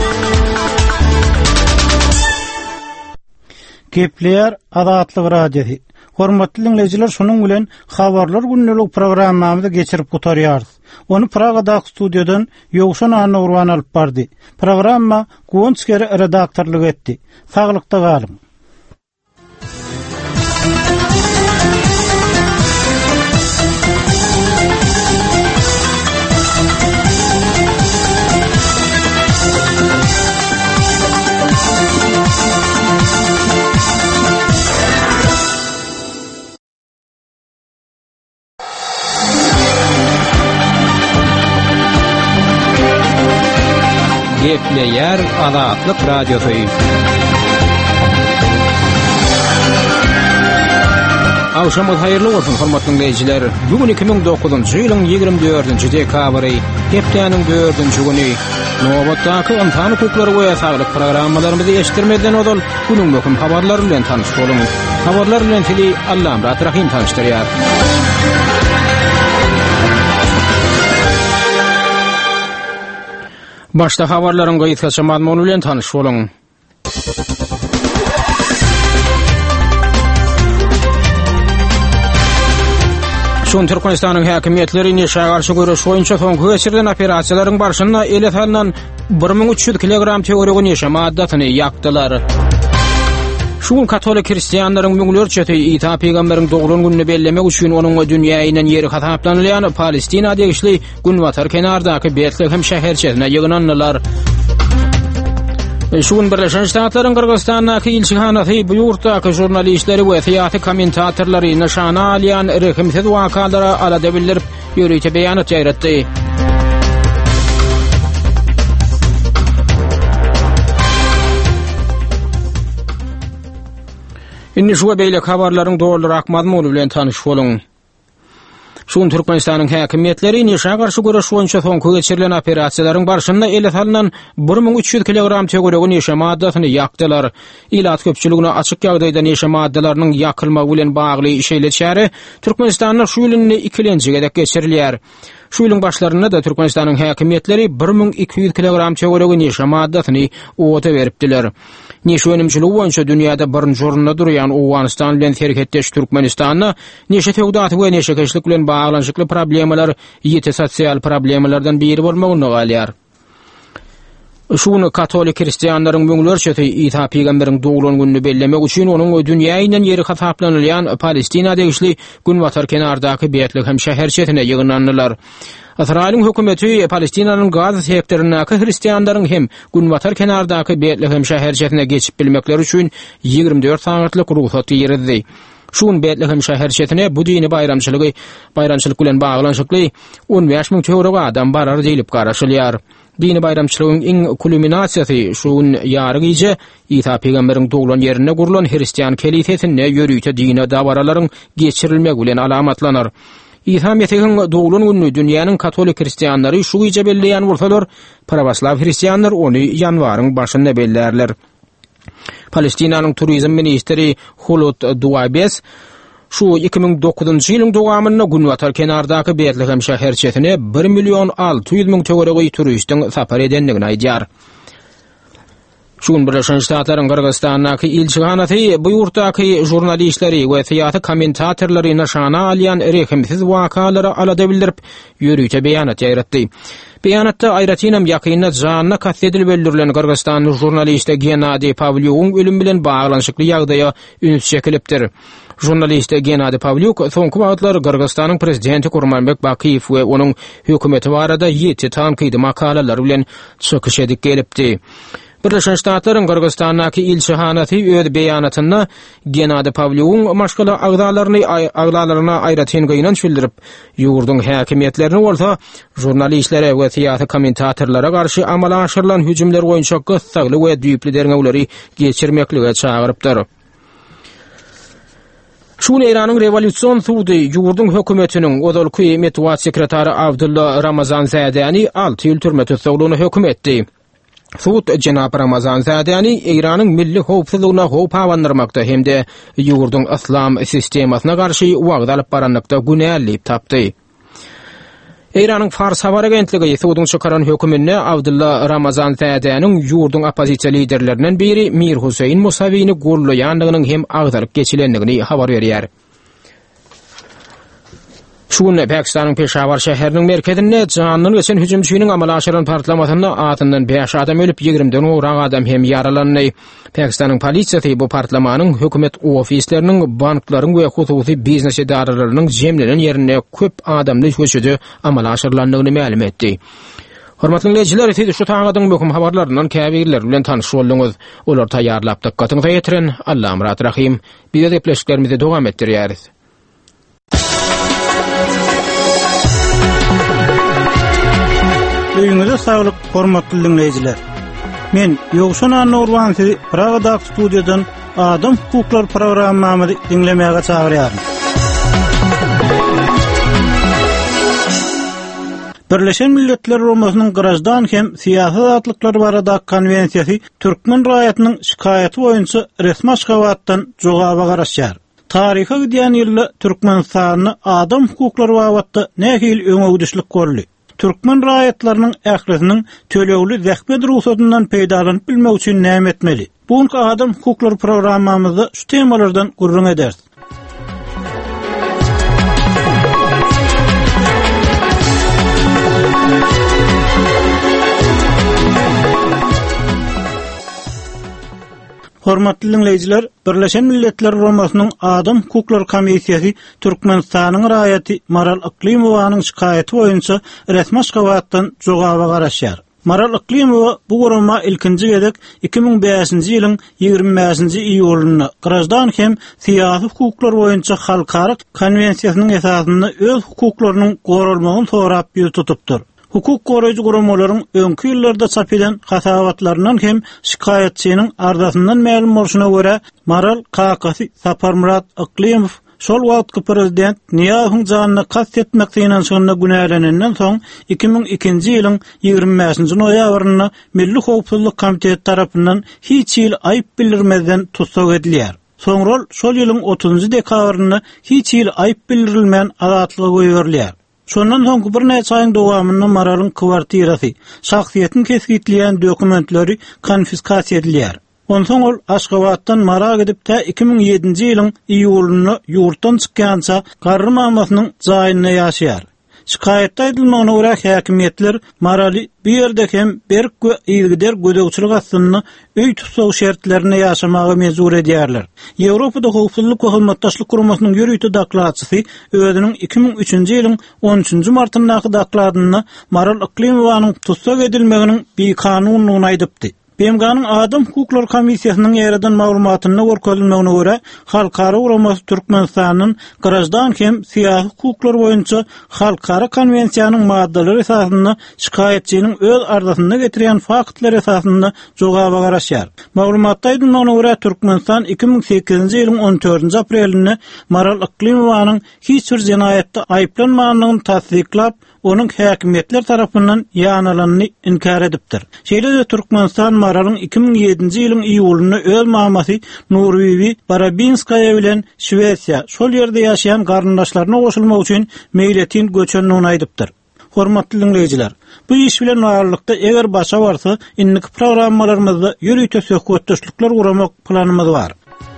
Gepleýär Azatlyk radiosu. Hormatly dinleyijiler, şonuň bilen habarlar günnelik programmamyzy geçirip gutarýarys. Onu Praga'daki studyodan Ýowşan Anna Urban alyp bardy. Programma Gonskeri redaktorlyk etdi. Saglykda galyň. Gepleýär Azatlyk radiosu. Awşamyz haýyrly bolsun hormatly dinleyijiler. Bugün iki ming dokuzunçy ýylyň ýygrimi dördünçi dekabry, hepdeniň dördünçi güni. Nobatdaky ymtan hukuklary we saglyk programmalarymyzy eşitdirmeden odal günüň möhüm habarlary bilen tanyş boluň. Habarlar bilen tili Allam Rahim tanıştyrýar. Başta habarlaryň gaýtgaça mazmuny bilen tanyş boluň. Şun Türkmenistanyň häkimetleri neşe garşy görüş boýunça soňky geçirilen operasiýalaryň barşyna ele salynan bir ming üç ýüz kilogram teorik neşe maddatyny ýakdylar. Şuň katolik hristiýanlaryň müňlerçe İsa peýgamberiň dogulun gününi bellemek üçin onuň dünýäýinden ýeri hataplanylýan Palestina degişli Günwatar kenardaky Betlehem şäherçesine ýygnandylar. Şuň Birleşen Ştatlaryň Kyrgyzstandaky ilçihanasy bu ýurtdaky jurnalistleri we syýasy kommentatorlary nişana alýan rehimsiz wakalary alada bildirip ýörüýte beýanat ýaýratdy. Inni şu beýle habarlaryň dogrurak mazmuny bilen tanyş boluň. Şuň Türkmenistanyň häkimetleri neşe garşy görüş boýunça soňky geçirilen operasiýalaryň barşyna ele salynan bir ming üç ýüz kilogram teorik neşe maddatyny ýakdylar. Ilat köpçüligine açyk ýagdaýda neşe maddalarynyň ýakylmagy bilen bagly işeýletjäri Türkmenistanyň şu ýylyny ikilenjige dek geçirilýär. Şu ýylyň başlaryna da Türkmenistanyň häkimetleri bir ming iki ýüz kilogram teorik neşe maddatyny owata beripdiler. Neşe önümçüligi boýunça dünýäde birinji orunda durýan Awganistan bilen serhetdeş Türkmenistanyň neşe töwdaty we neşe keşlik bilen baglanşykly problemalar ýeti sosial problemalardan biri bolmagyny galýar. Şuny katolik hristiýanlaryň müňlerçe İsa peýgamberiň dogulun gününi bellemek üçin onuň dünýäýinden ýeri hataplanylýan Palestina degişli Günwatar kenardaky Betlehem şäherçesine ýygnandylar. Israiliň hökümeti Palestinanyň Gaza sektorunaky hristiýanlaryň hem Günwatar kenardaky Betlehem şäherçesine geçip bilmekleri üçin ýygrimi dört saatlyk ruhsat berdi. Şuň Betlehem şäherçesine bu dini bayramçylygy, bayramçylyk bilen baglanşykly on beş ming teorik adam barar diýilip garaşylýar. Dini bayramçylygyň iň kulminasiýasy şuň ýary gije İsa peýgamberiň dogulun ýerine gurulan hristiýan kelisesine ýörüýte dini dawaralaryň geçirilmegi bilen alamatlanar. İsa Mesih'in dogulun günü dünýäniň katolik hristiýanlary şu gije belleýän bolsalar, pravoslav hristiýanlar ony ýanwaryň başynda bellerler. Palestinanyň turizm ministri Hulud Duabes şu iki ming dokuzunçy ýylyň dowamyna Günwatar kenardaky Betlehem şäherçesine bir milyon alty ýüz ming teorik turistin sapar edenligini aýdýar. Şuň Birleşen Ştatlaryň Kyrgyzstandaky ilçihanasy bu ýurtdaky jurnalistleri we syýasy kommentatorlary nişana alýan rehimsiz wakalary alada bildirip ýörüýte beýanat ýaýratdy. Beýanatda aýratynam ýakynna janyna kastetli bildirilen Kyrgyzstanly jurnalist Genadiy Pavlyukyň ölüm bilen baglanşykly ýagdaýa üns çekilipdir. Jurnalist Genadiy Pavlyuk soňky wagtlar Kyrgyzstanyň prezidenti Gurmanbek Bakiýew we onuň hökümeti barada ýeti tankydy makalalar bilen çykyş edip gelipdi. Birleşen Ştatlaryň Kyrgyzstandaky ilçihanasy öz beýanatynda Genadiy Pavlyukyň maşgala agdalaryny agdalaryna aýratyn gynanç bildirip, ýurduň häkimetlerini bolsa jurnalistlere we syýasy kommentatorlara garşy amala aşyrylan hüjümler boýunça gyssagly we düýpli derňewleri geçirmeklige çagyrypdyr. Şuň Iranyň rewolýusiýon suwdy ýurduň hökümetiniň odalky medeniýet sekretary Abdulla Ramazan Zädäni alty ýyl türme tutulgyny höküm etdi. Suud Cenab Ramazan Zadani İran'ın milli howpsuzlygyna howp awandyrmakda hemde ýurdun islam sistemasyna garşy wagt alyp baranlykda günällip tapdy. İran'ın Fars habar agentligi Suudun çykaran hökümine Abdullah Ramazan Zadanyň ýurdun opozisiýa liderlerinden biri Mir Husayn Musawi'ni gollaýandygynyň hem agdaryp geçilendigini habar berýär. Şuň Pakistanyň Peshawar şäheriniň merkezinde janyny geçen hüjümçüniň amal aşyran partlamasyna atyndan beş adam ölüp ýigrimden owrak adam hem yaralandy. Pakistanyň polisiýasy bu partlamanyň hökümet ofisleriniň, banklaryň we hususy biznes edaralarynyň jemlenen ýerine köp adamly köçüde amal aşyrandygyny ma'lum etdi. Hormatly dinleyijiler, siz şu taňadyň möhüm habarlaryndan käbirler bilen tanyş bolduňyz. Olar taýýarlap dikkatyňyzy ýetiren Allahym rahim. Biz de pleşiklerimizi dowam etdirýäris. Öýüňize saglyk, hormatly dinleyijiler. Men Ýogşan Anurwan sizi Pragada studiýadan Adam hukuklar programmamy dinlemäge çagyrýarym. Birleşen Milletler Romasynyň Grajdan hem siýasy atlyklar barada konwensiýasy türkmen raýatynyň şikaýaty boýunça resmi aşgabatdan jogaba garaşýar. Taryha gidýän ýylda Türkmenistanyň adam hukuklary babatda nähil öňüdüşlik görli. Türkmen raýatlarynyň ählisiniň tölegli zähmet ruhsatyndan peýdalanyp bilmek üçin näme etmeli? Buňky adam hukuklary programmamyzda şu temalardan gurrun ederiz. Hormatly dinleyijiler, Birleşen Milletler Romasynyň Adam Hukuklary Komissiýasy Türkmenistanyň raýaty Maral Iklimowyň şikaýaty boýunça resmi aşgabatdan jogaba garaşýar. Maral Iklimowa bu gurama ilkinji gedek iki ming beşinji ýylyň ýygrimi beşinji iýulyna Grajdan hem siýasy hukuklar boýunça halkara konwensiýasynyň esasyny öz hukuklarynyň goralmagyny sorap ýüz tutupdyr. Hukuk goraýjy guramalaryň öňki ýyllarda çap eden hasawatlarynyň hem şikaýatçynyň ardasyndan ma'lum bolşuna görä Maral Kakasy Saparmurat Iklimow şol wagtky prezident Niýahyň janyna kast etmekden soňra günälenenden soň iki ming ikinji ýylyň ýygrimi beşinji noýabryna Milli Howpsuzlyk Komiteti tarapyndan hiç ýyl aýyp bildirmeden tutsak edilýär. Soňra şol ýylyň otuzunji dekabryna hiç ýyl aýyp bildirilmän azatlyga goýurilýär. Şondan soňky bir näçe aýyň dowamında Maralyň kwartirasy, şahsiýetini kesgitleýän dokumentleri konfiskasiýa edilýär. Ondan ol Aşgabatdan Mara gidip de iki ming ýedinji ýylyň iýulyny ýurtdan çykýança Garry Mammasynyň jaýyna ýaşaýar. Şikaýatda edilmegine görä häkimetler Maraly bir ýerde hem berk we ýygyder gödekçilik astyny öý tutsak şertlerine ýaşamagy mezur edýärler. Ýewropada howpsuzlyk we hymmatdaşlyk guramasynyň ýürüýti daklatçysy özüniň iki ming üçinji ýylyň on üçünji martyndaky daklatyny Maral Iklimowyň tutsak edilmeginiň bir kanunlygyny aýdypdy. B M G'nın Adam Hukuklar Komissiýasynyň ýerden maglumatyna görkezilmegine görä, halkara guramasy Türkmenistanyň Grajdan hem siýasy hukuklar boýunça halkara konwensiýanyň maddalary esasyna şikaýatçynyň öz ardasynda getirýän faktlar esasyna jogaba garaşýar. Maglumatda aýdylmagyna görä Türkmenistan iki ming sekizinji ýylyň on dördünji aprelinde Maral Iklimowyň hiç bir jinaýatda aýplanmagyny tasdiklap, onun häkimetler tarapyndan ýanylanyny inkar edipdir. Şeýle Türkmenistan Maralyň iki ming ýedinji ýylyň iýulyny öz mamasy Nurbibi Barabinskaya bilen Şwesiýa, şol ýerde ýaşaýan garyndaşlaryna goşulmak üçin meýletin göçenligini aýdypdyr. Hormatly dinleyijiler, bu iş bilen aýarlykda eger başa barsa, inniki programmalarymyzda ýürüýte söhbetdeşlikler guramak planymyz bar.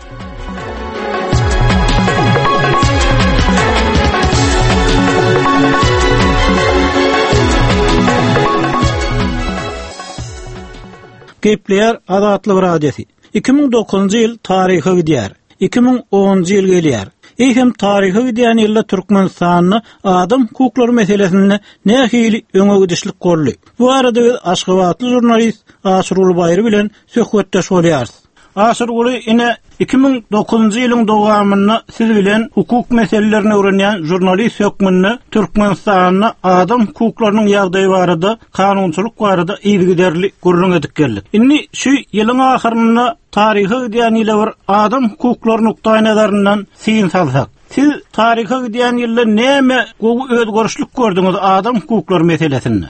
Gepler Azatlyk Radiosi. iki ming dokuzunji ýyl taryhy gidýär. iki ming onunji ýyl gelýär. Eýhem taryhy gidýän ýylda Türkmenistanyň adam hukuklary meselesinde nähili öňe gorly. Bu arada biz Aşgabatly jurnalist Aşyr Bayry bilen söhbetdeş bolýarys. Aşyr Uly ine iki ming dokuzunji ýylyň dowamyny siz bilen hukuk meselelerini öwrenýän jurnalist hökmünde Türkmenistanyň adam hukuklarynyň ýagdaýy barada, kanunçylyk barada ýygyderli gurrun edip geldik. Inni şu ýylyň ahyrynda taryhy gidýän ýyla bir adam hukuklary nukdaýy nazaryndan syn salsak. Siz taryhy gidýän ýylda näme özgörüşlik gördüňiz adam hukuklary meselesinde?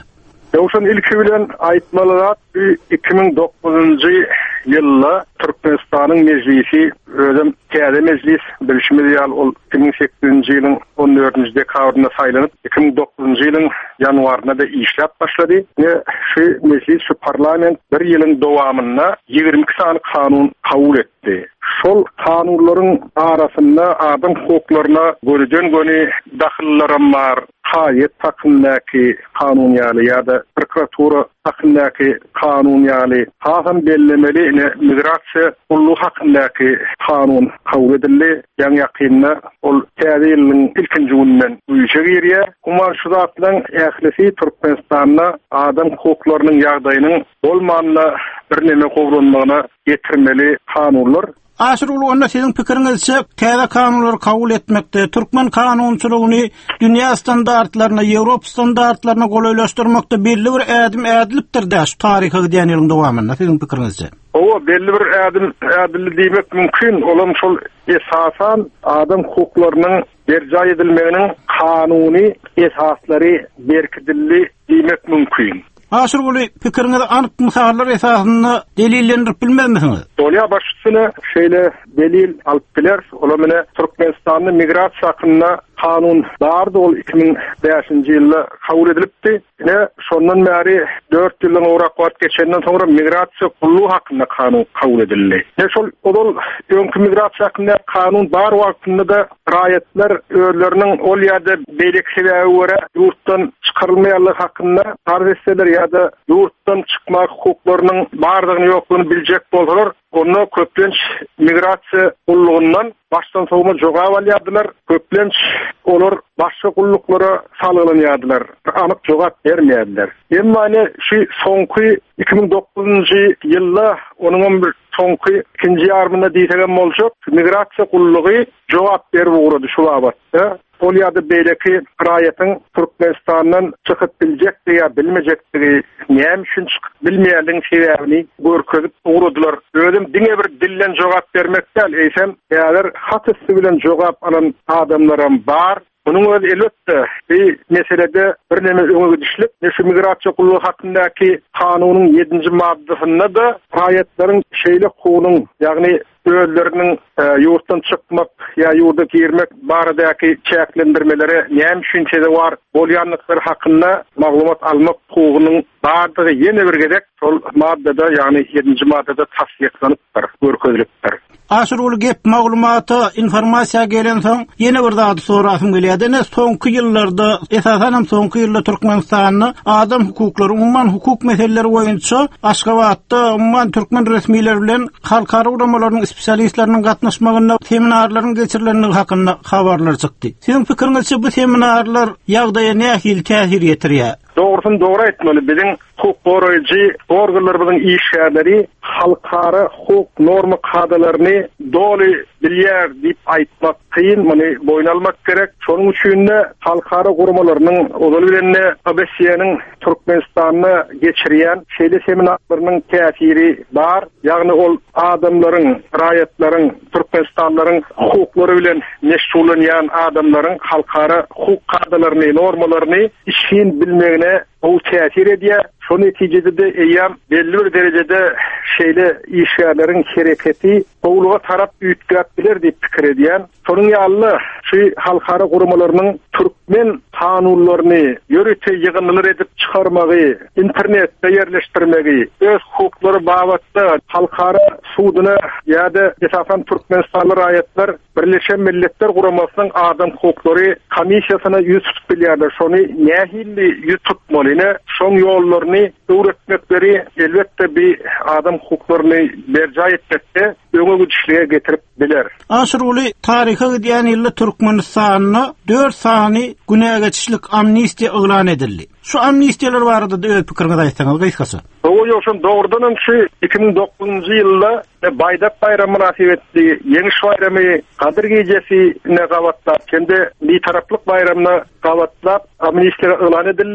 Ýa-da ilki bilen aýtmalar iki ming dokuzunjy ýylda Türkmenistanyň mejlisi özüm täze mejlis bilişimi ýaly ol iki ming sekizinji ýylyň on dördünji dekabrynda saýlanyp iki ming dokuzunjy ýylyň ýanwaryna da işläp başlady. Ne şu mejlis şu parlament bir ýylyň dowamyna ýigirmi iki sany kanun kabul etdi. Şol kanunlaryň arasynda adam hukuklaryna görüjen göni dahyllaram bar. Hayat hakkındaki kanun ýaly ýa-da prokuratura hakkındaki kanun ýaly haýam bellemeli ne migrasiýa ullu hakkındaki kanun kabul edildi. Ýa-ni ýakynda ol täze ýylyň ilkinji günden uýuşa girýär. Umar şu zatlaryň ählisi Türkmenistanda adam hukuklarynyň ýagdaýynyň bolmanyna bir neme gowranmagyna getirmeli kanunlar. Aşırılı onda sizin pikiriňizçe täze kanunlary kabul etmekde, Türkmen kanunçylygyny dünýä standartlaryna, Ýewrop standartlaryna goýlaşdyrmakda belli bir ädim ädilipdir-de şu taryhy diýen ýylyň dowamynda sizin pikiriňizçe. O belli bir ädim ädilli diýmek mümkin. Olam şol esasan adam hukuklarynyň berja edilmeginiň kanuny esaslary berkidilli diýmek mümkin. Aşırılı pikiriňizi anyk misallar esasynda delillendirip bilmezmisiniz? Dolya başçysyna şeýle delil alyp biler. Olar mene Türkmenistanyň migrasiýa hakkynda kanun bardy, ol iki ming beşinji ýylda kabul edilipdi. Ne şondan bäri dört ýylyň owrak wagt geçenden soňra migrasiýa kullugy hakkynda kanun kabul edildi. Ne şol odol öňkü migrasiýa hakkynda kanun bar wagtynda da raýatlar özleriniň ol ýa-da beýlek sebäbi görä ýurtdan çykarylmaýanlygy hakkynda arz etseler ýa-da ýurtdan çykmak hukuklarynyň bardygyny ýoklugyny biljek bolsalar, onda köplenç migrasiýa kullugyndan baştan sowma jogap alýardylar. Köplenç olar başga kulluklara salgylanyardylar. Anyk jogap bermeýärdiler. Emma ine şu soňky iki ming dokuzunjy ýylda onuň bir soňky ikinji ýarmynda diýsegem boljak, migrasiýa kullugy jogap berip ugrady şu wagtda. Ol ýa-da beýleki raýatyň Türkmenistandan çykyp biljekdi ýa bilmejekdi, näme üçin çykyp bilmeýänligiň sebäbini görkezip ugradylar. Özüm diňe bir dillen jogap bermekde eýsem, ýa-da hatysy bilen jogap alan adamlaram bar. Onuň öz elbetde bir meselede bir neme öňe düşlüp, şu migrasiýa kullugy hakyndaky kanunyň ýedinji maddasynda da raýatlaryň şeýle hukugynyň, ýagny özleriniň e, ýurtdan çykmak ýa ýurda girmek baradaky çäklendirmeleri näme üçin çede var bolýanlyklary hakynda maglumat almak hukugynyň bardygy ýene bir gedek şol maddada, ýagny ýedinji maddada tasdiklanypdyr, görkezilipdir. Aşırılı gep maglumaty, informasiýa gelen soň ýene bir zat sorasym gelýär. Ne soňky ýyllarda, esasen hem soňky ýylda Türkmenistanyň adam hukuklary, umman hukuk meseleleri boýunça Aşgabatda umman türkmen resmiýetleri bilen halkara uramalaryň spesialistleriniň gatnaşmagyna seminarlaryň geçirilenligi hakynda habarlar çykdy. Sizin pikiriňizçe bu seminarlar ýagdaýa nähil täsir ýetirýär? Doğrusun doğru etmeli. Bizim hukuk koruyucu organlarımızın işgärleri halkara hukuk norma kadalarını dolu bilyer deyip aytmak kıyın, mani boynalmak gerek. Şonun üçün de halkara kurmalarının odolu bilenine A B S'nin Türkmenistan'ına geçiriyen şeyde seminarlarının tesiri var. Yani ol adamların, rayetlerin, Türkmenistanların hukukları bilen meşgullanyan adamların halkara hukuk kadalarını, normalarını işin bilmegine o tesir ediyor. Şu neticede de eyyam belli bir derecede şeyle işgärlerin hareketi owluga tarap üýtgäpdiler diýip pikir edýän. Şonuň ýaly şu halkara guramalarının Türkmen kanunlaryny ýörete ýygynylar edip çykarmagy, internetde ýerleşdirmegi, öz hukuklary babatda halkara sudyna ýa-da esasen Türkmenistanly raýatlar Birleşen Milletler Guramasynyň adam hukuklary komissiýasyna ýüz tutup bilýärler. Şonu nähilli ýüz tutmalyny, şoň ýollaryny öwretmekleri elbetde bir adam hukuklaryny berja etmekde öňe güçlüge getirip biler. Aşyryly taryhy diýen ýylda Türkmenistanyň dört sany günäge geçişlik amnistiýa elan edildi. Şu amnistiýalar barada da öz pikiriňizi aýtsaňyz gaýsy? O ýoşun dogrudan şu iki ming dokuzunjy ýylda Baýdak bayramy münasibetli Ýeňiş bayramy Kadir gecesine gawatlap, kendi bir taraplyk bayramyna gawatlap amnistiýa elan edildi.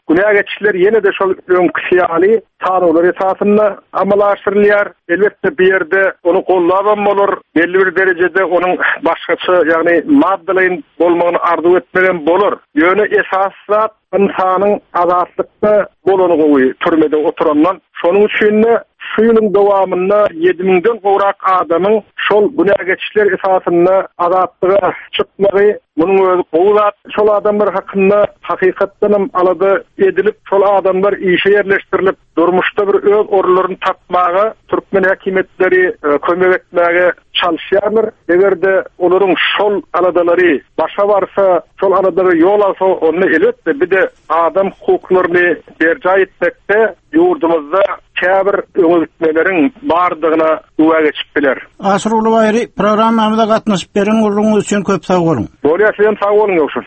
Günägeçiler ýene de şol öňküsýaly tarawlar esasynda amalaşdyrylýar. Elbetde bir ýerde onu gollaban bolar, belli bir derejede onun başgaça ýagny maddalaryň bolmagyny arzu etmeden bolar. Ýöne esasat insanyň azatlykda bolanyny türmede oturandan şonuň üçin şu ýylyň dowamynda ýedi miňden gowrak adamyň şol günägeçiler esasynda azatlyga çykmagy, munyň özü gowlat şol adamlar hakynda hakykatdan alady edilip şol adamlar işe yerleştirilip durmuşda bir öz orlaryny tapmagy türkmen häkimetleri kömek etmäge çalışýarlar. Egerde olaryň şol aladalary başa barsa, şol aladary ýol alsa, onu elbetde bir de adam hukuklaryny berja etmekde ýurdumyzda käbir öňüzlükmelerin bardygyna duwa geçip biler. Aşyr Ulubayry programmamyzda gatnaşyp beren uluňyz üçin köp sag bolun. Bolýar, sag bolun ýokşun.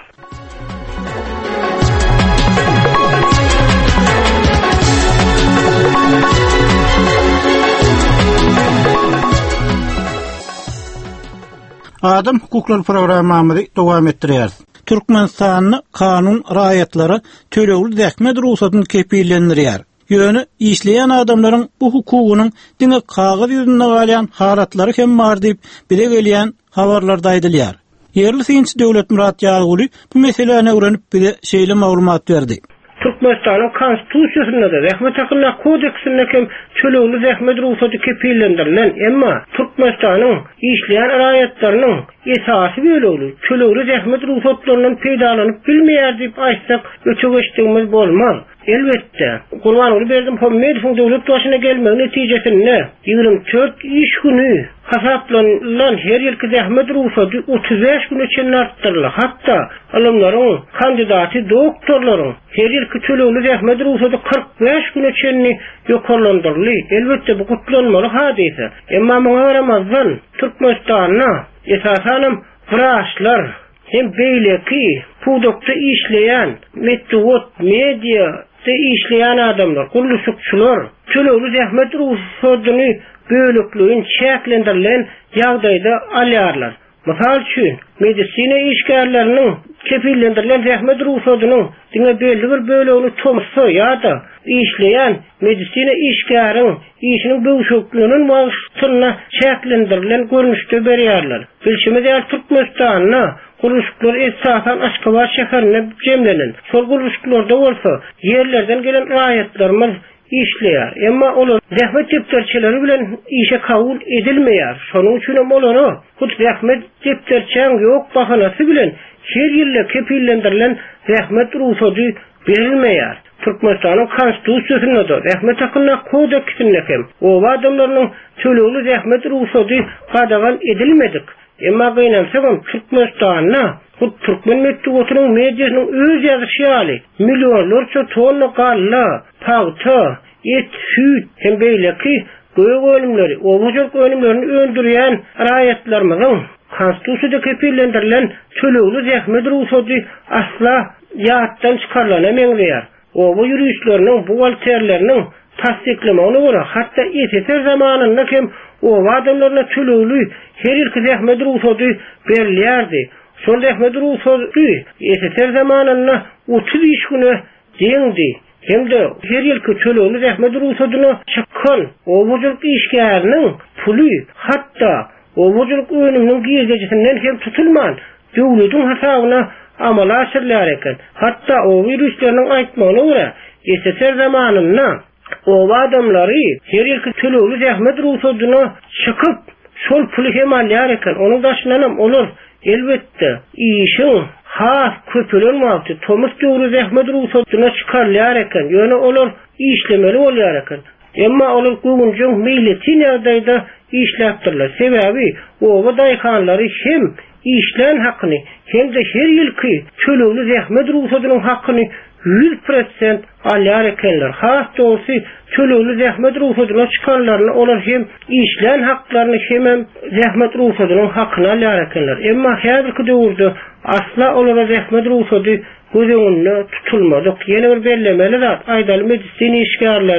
Adam hukuklar programmamyzy dowam etdirýär. Türkmenistanyň kanun raýatlary tölegli zähmet ruhsatyny kepillendirýär. Ýöne işleýän adamlaryň bu hukugynyň diňe kagazy ýüzünde galýan halatlary hem bar diýip bile gelýän habarlarda aýdylýar. Yerli synçy Döwlet Murat Ýalyguly bu meseleni öwrenip bile şeýle maglumat berdi. Türkmenistan'ın konstitusiyasında da zähmet hakkında kodeksinde hem çölöwli zähmet ruhsaty kepillendirilen, emma Türkmenistan'ın işleyen raýatlarynyň esasy bölegi çölöwli zähmet ruhsatlarynyň peýdalanyp bilmeýär diýip aýtsak öçe geçdigimiz bolmaz. Elbette, Gurbanuly Berdimuhammedowyň döwlet başyna gelmegi netijesinde ýygrimi dört iş güni hasaplanan her ýylky zähmet ruhsaty otuz beş gün içinde artdyryldy. Hatta alamlaryň kandidaty doktorlaryň her ýylky çölöwli zähmet ruhsaty kırk beş gün içinde ýokarlandyrly. Elbette bu gutlanmaly hadise. Emma muňa garamazdan Türkmenistanyň esasanam wraçlar hem beýleki pudokda işleyen metod media te işleyen adamlar, gullusukçular çölöwli zähmet ruhsatyny bölükliğin şäklendirilen ýagdaýda alýarlar. Mysal üçin, medisina işgärleriniň kepillendirilen zähmet ruhsatynyň diňe belli bir bölegini tomsa ýa-da işleyen medisina işgäriň işiniň böwşekliginiň wagtyna şäklendirilen görnüşde berýärler. Bilşimiz ýa Türkmenistanyna guruluşlar esasan Aşgabat şäherine jemlenen. Şol guruluşlarda bolsa ýerlerden gelen raýatlarymyz işleýär. Emma olar zähmet depterçileri bilen işe kabul edilmeýär. Şonuň üçin olary hut zähmet depterçiň ýok bahanasy bilen her ýyly kepillendirilen zähmet ruhsaty berilmeýär. Türkmenistanyň konstitusiyasynda da zähmet hakkında kodeksinde hem o adamlaryň çölöwli zähmet ruhsaty gadagan edilmedik. Emma beýnämsegem Türkmenistanyna hut türkmen medeniýetiniň mediasynyň öz ýazyşy millionlarça tonna galla, pagta, et, süt hem beýleki göýek ölümleri, obajak ölümlerini öldürýän raýatlarymyzyň konstitusiyada kepillendirilen çölöwli zähmet ruhsaty asla ýatdan çykarlanameýär. Oba ýürüýüşleriniň, bugalterleriniň tasdiklemegine görä, hatda S S R zamanynda hem o adamlaryna çölöwli her ýylky zähmet ruhsaty berilýärdi. Şol zähmet ruhsaty S S R zamanynda otuz iş güni deňdi. Hem de her ýylky çölöwli zähmet ruhsatyny çykkan obajak işgäriniň puly hatda obajak önümniň giýergejisinden hem tutulman döwletiň hasabyna amala aşyrylýar eken. Hatda o virüsleriniň aýtmagyna görä S S R zamanynda o adamlary her ýylky çölöwli zähmet ruhsatyny çykyp şol puly hem alýar eken. Onuň daşynanam olar elbette işin has köpülen wagty tomuz döwri zähmet ruhsatyna çykarylýar eken. Ýöne olar işlemeli bolýar eken. Emma olar göňüň milletini ýagdaýda işläpdirler. Sebebi o daýkanlary hem işlen hakyny hem de her ýylky çölöwli zähmet ruhsatynyň hakyny yüz prosent alýar ekenler. Has dogusy çölöwli zähmet ruhsatyna çykanlaryny olar hem işlen haklaryny hem zähmet ruhsatynyň hakyny alýar ekenler. Emma häzirki döwürde asla olara zähmet ruhsaty gözüňde tutulmadyk. Ýene bir bellemeli zat aýdaly medisina işgärleri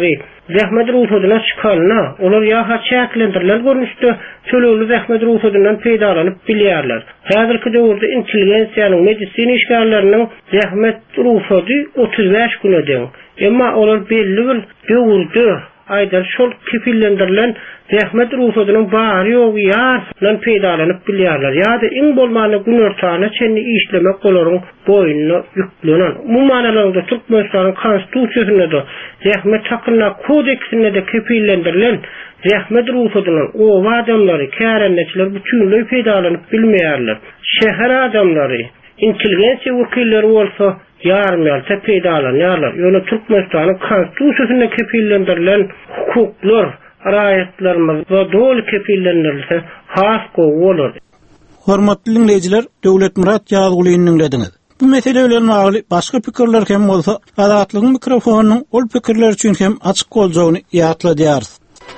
zähmet ruhudyna çıkalına, olar ýa-ha çäklendirler görnüşde çölöwli zähmet ruhudyndan peýdalanyp bilýärler. Häzirki döwürde intelligensiýanyň, medisina işgärleriniň zähmet ruhudy otuz beş gün öden. Emma olar belli bir döwürde aýdar şol kepillendirilen zähmet ruhudynyň bary ýogy ýardan peýdalanyp bilýärler. Ýa-da iň bolmany gün ortağına çenni işlemek olaryň boýnuna ýüklenen. Bu manalarda Türkmenistanyň konstitusiýasynda da zähmet hakyna kodeksinde de kepillendirilen zähmet ruhudynyň o adamlary, kärenneçiler bütünlüğü peýdalanyp bilmeýärler. Şäher adamlary, intelligensiýa wekilleri bolsa ýarmylsa peýdalanýarlar. Ýöne Türkmenistanyň konstitusiýasynda kepillendirilen hukuklar, raýatlarymyz we dol kepillendirilse has gowy bolar. Hormatly dinleýijiler, Döwletmurat ýazgylyny dinlediňiz. Bu mesele bilen bagly başga pikirler hem bolsa, Adatlygyň mikrofonunyň ol pikirler üçin hem açyk boljagyny ýatladýarys.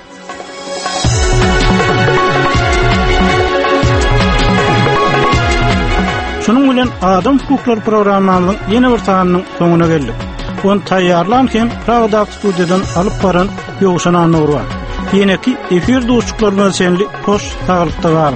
Şunun bilen Adam Hukuklar programmanyň ýene bir sanynyň soňuna geldik. Onu taýýarlan hem Pragda studiýadan alyp baran Ýogşan Anur bar. Ýene-ki efir dostluklar bilen senli hoş taýlykda barym.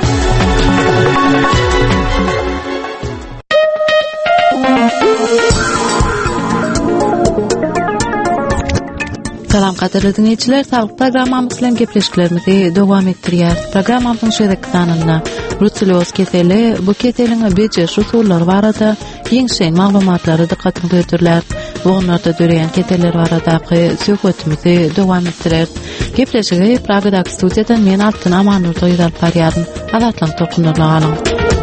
Salam kaderli dinleyijiler, sağlık programmamyz bilen gepleşiklerimizi dowam etdirýär. Programmamyzyň şeýdeki sanyna brucelloz keseli, bu keseliň beje usullary barada giňşen maglumatlary dikkatyňizi öýdürler. Bu onlarda döreýän keseller baradaky söhbetimizi dowam etdirer. Gepleşigi Pragda studiýadan men Altyn Amanur doýup barýarym. Adatlyň tokundyryp alyň.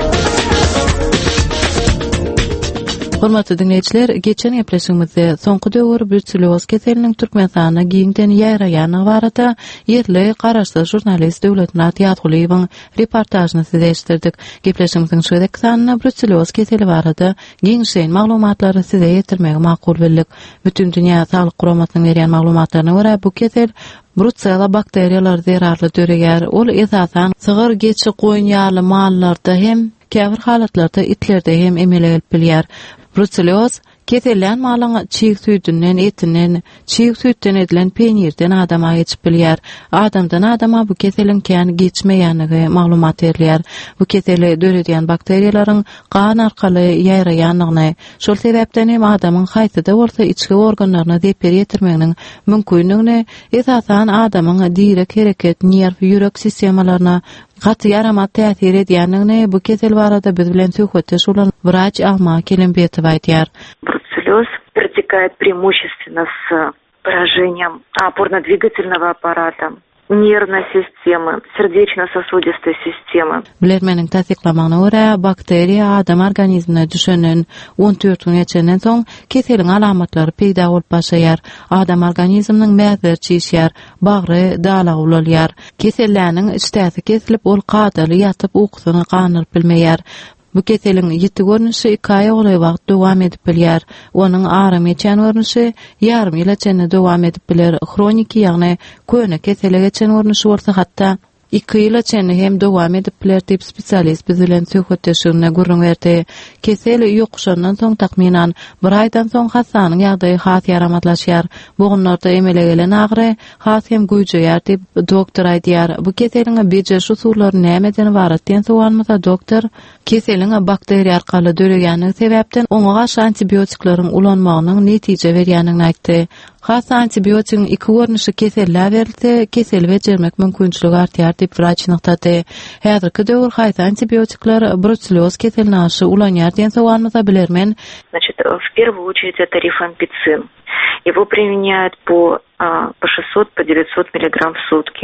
Hormatly dinleyijiler, geçen gepleşigimizde soňky döwür brucelloz keseliniň Türkmenistana giňden ýaýraýany barada ýerli garaşly jurnalist Döwletmurat ýazgylyň reportajyny size eşitdirdik. Gepleşigimiziň şeýdeki sanyna brucelloz keseli barada giňşen maglumatlary size ýetirmegi makul bildik. Bütün dünýä saglyk guramatynyň berýän maglumatlaryna görä bu kesel Brucella bakteriýalar zerarly döreýär. Ol esasan sygyr geçi goýun ýaly mallarda hem käbir halatlarda itlerde hem emele bilýär. Brucelloz keselän malaň çiğ süýdünden, etinden, çiğ süýtden edilen peňirden adama geçip bilýär. Adamdan adama bu keseliň kän geçmeýänligi maglumat berilýär. Bu keseli döredýän bakteriýalaryň gan arkaly ýaýraýanlygyny, şol sebäpden hem adamyň haýsyda bolsa içki organlaryna zeper ýetirmeginiň mümkinligini, esasan adamyň direk hereket, nerw, ýürek sistemalaryna gaty yaramat täsir edýänligini bu kesel barada biz bilen söhbetleşýän wrach Alma Kelembetov aýtýar. Бруцеллез протекает преимущественно с поражением опорно-двигательного аппарата, нервной системы, сердечно-сосудистой системы. Bilermeniň tasdiklamagyna görä, bakteriýa adam organizmine düşenen on dört gün geçenden soň keseliň alamatlary peýda bolup başlaýar. Adam organizminiň mäzer çiýişýär, bagry dala bolýar. Keselläniň iştäsi kesilip ol gadyly ýatyp uykusyny ganyryp bilmeýär. Bu keseliň ýeti görnüşi iki ay oly wagt dowam edip bilýär. Onuň aramy geçen görnüşi ýarym ýyl içinde dowam edip biler. Kroniki ýagny köne kesele geçen görnüşi bolsa hatda iki ýyl içinde hem dowam edip biler diýip spesialist biz bilen söhbetleşýärne gurrun berdi. Kesel ýokşandan soň takminan bir aýdan soň hasanyň ýagdaýy has ýaramatlaşýar. Bu günlerde emele gelen agry has hem güýjeýär diýip doktor aýdýar. Bu keseliň beje usullary nämeden ibaret diýen soňmyza doktor keseliň bakteriýa arkaly döreýänligi sebäpden oňa garşy antibiotiklaryň ulanmagynyň netije berýänligini aýtdy. Has antibiotikiň iki görnüşi keseller berilse, kesel bejermek mümkinçiligi artýar diýip wrach nykdady. Häzirki döwür haýsy antibiotiklar brucelloz keseline garşy ulanýar diýen soňmyza bilermen. Значит, в первую очередь это рифампицин. Его применяют по, по шестьсот, по девятьсот миллиграмм в сутки.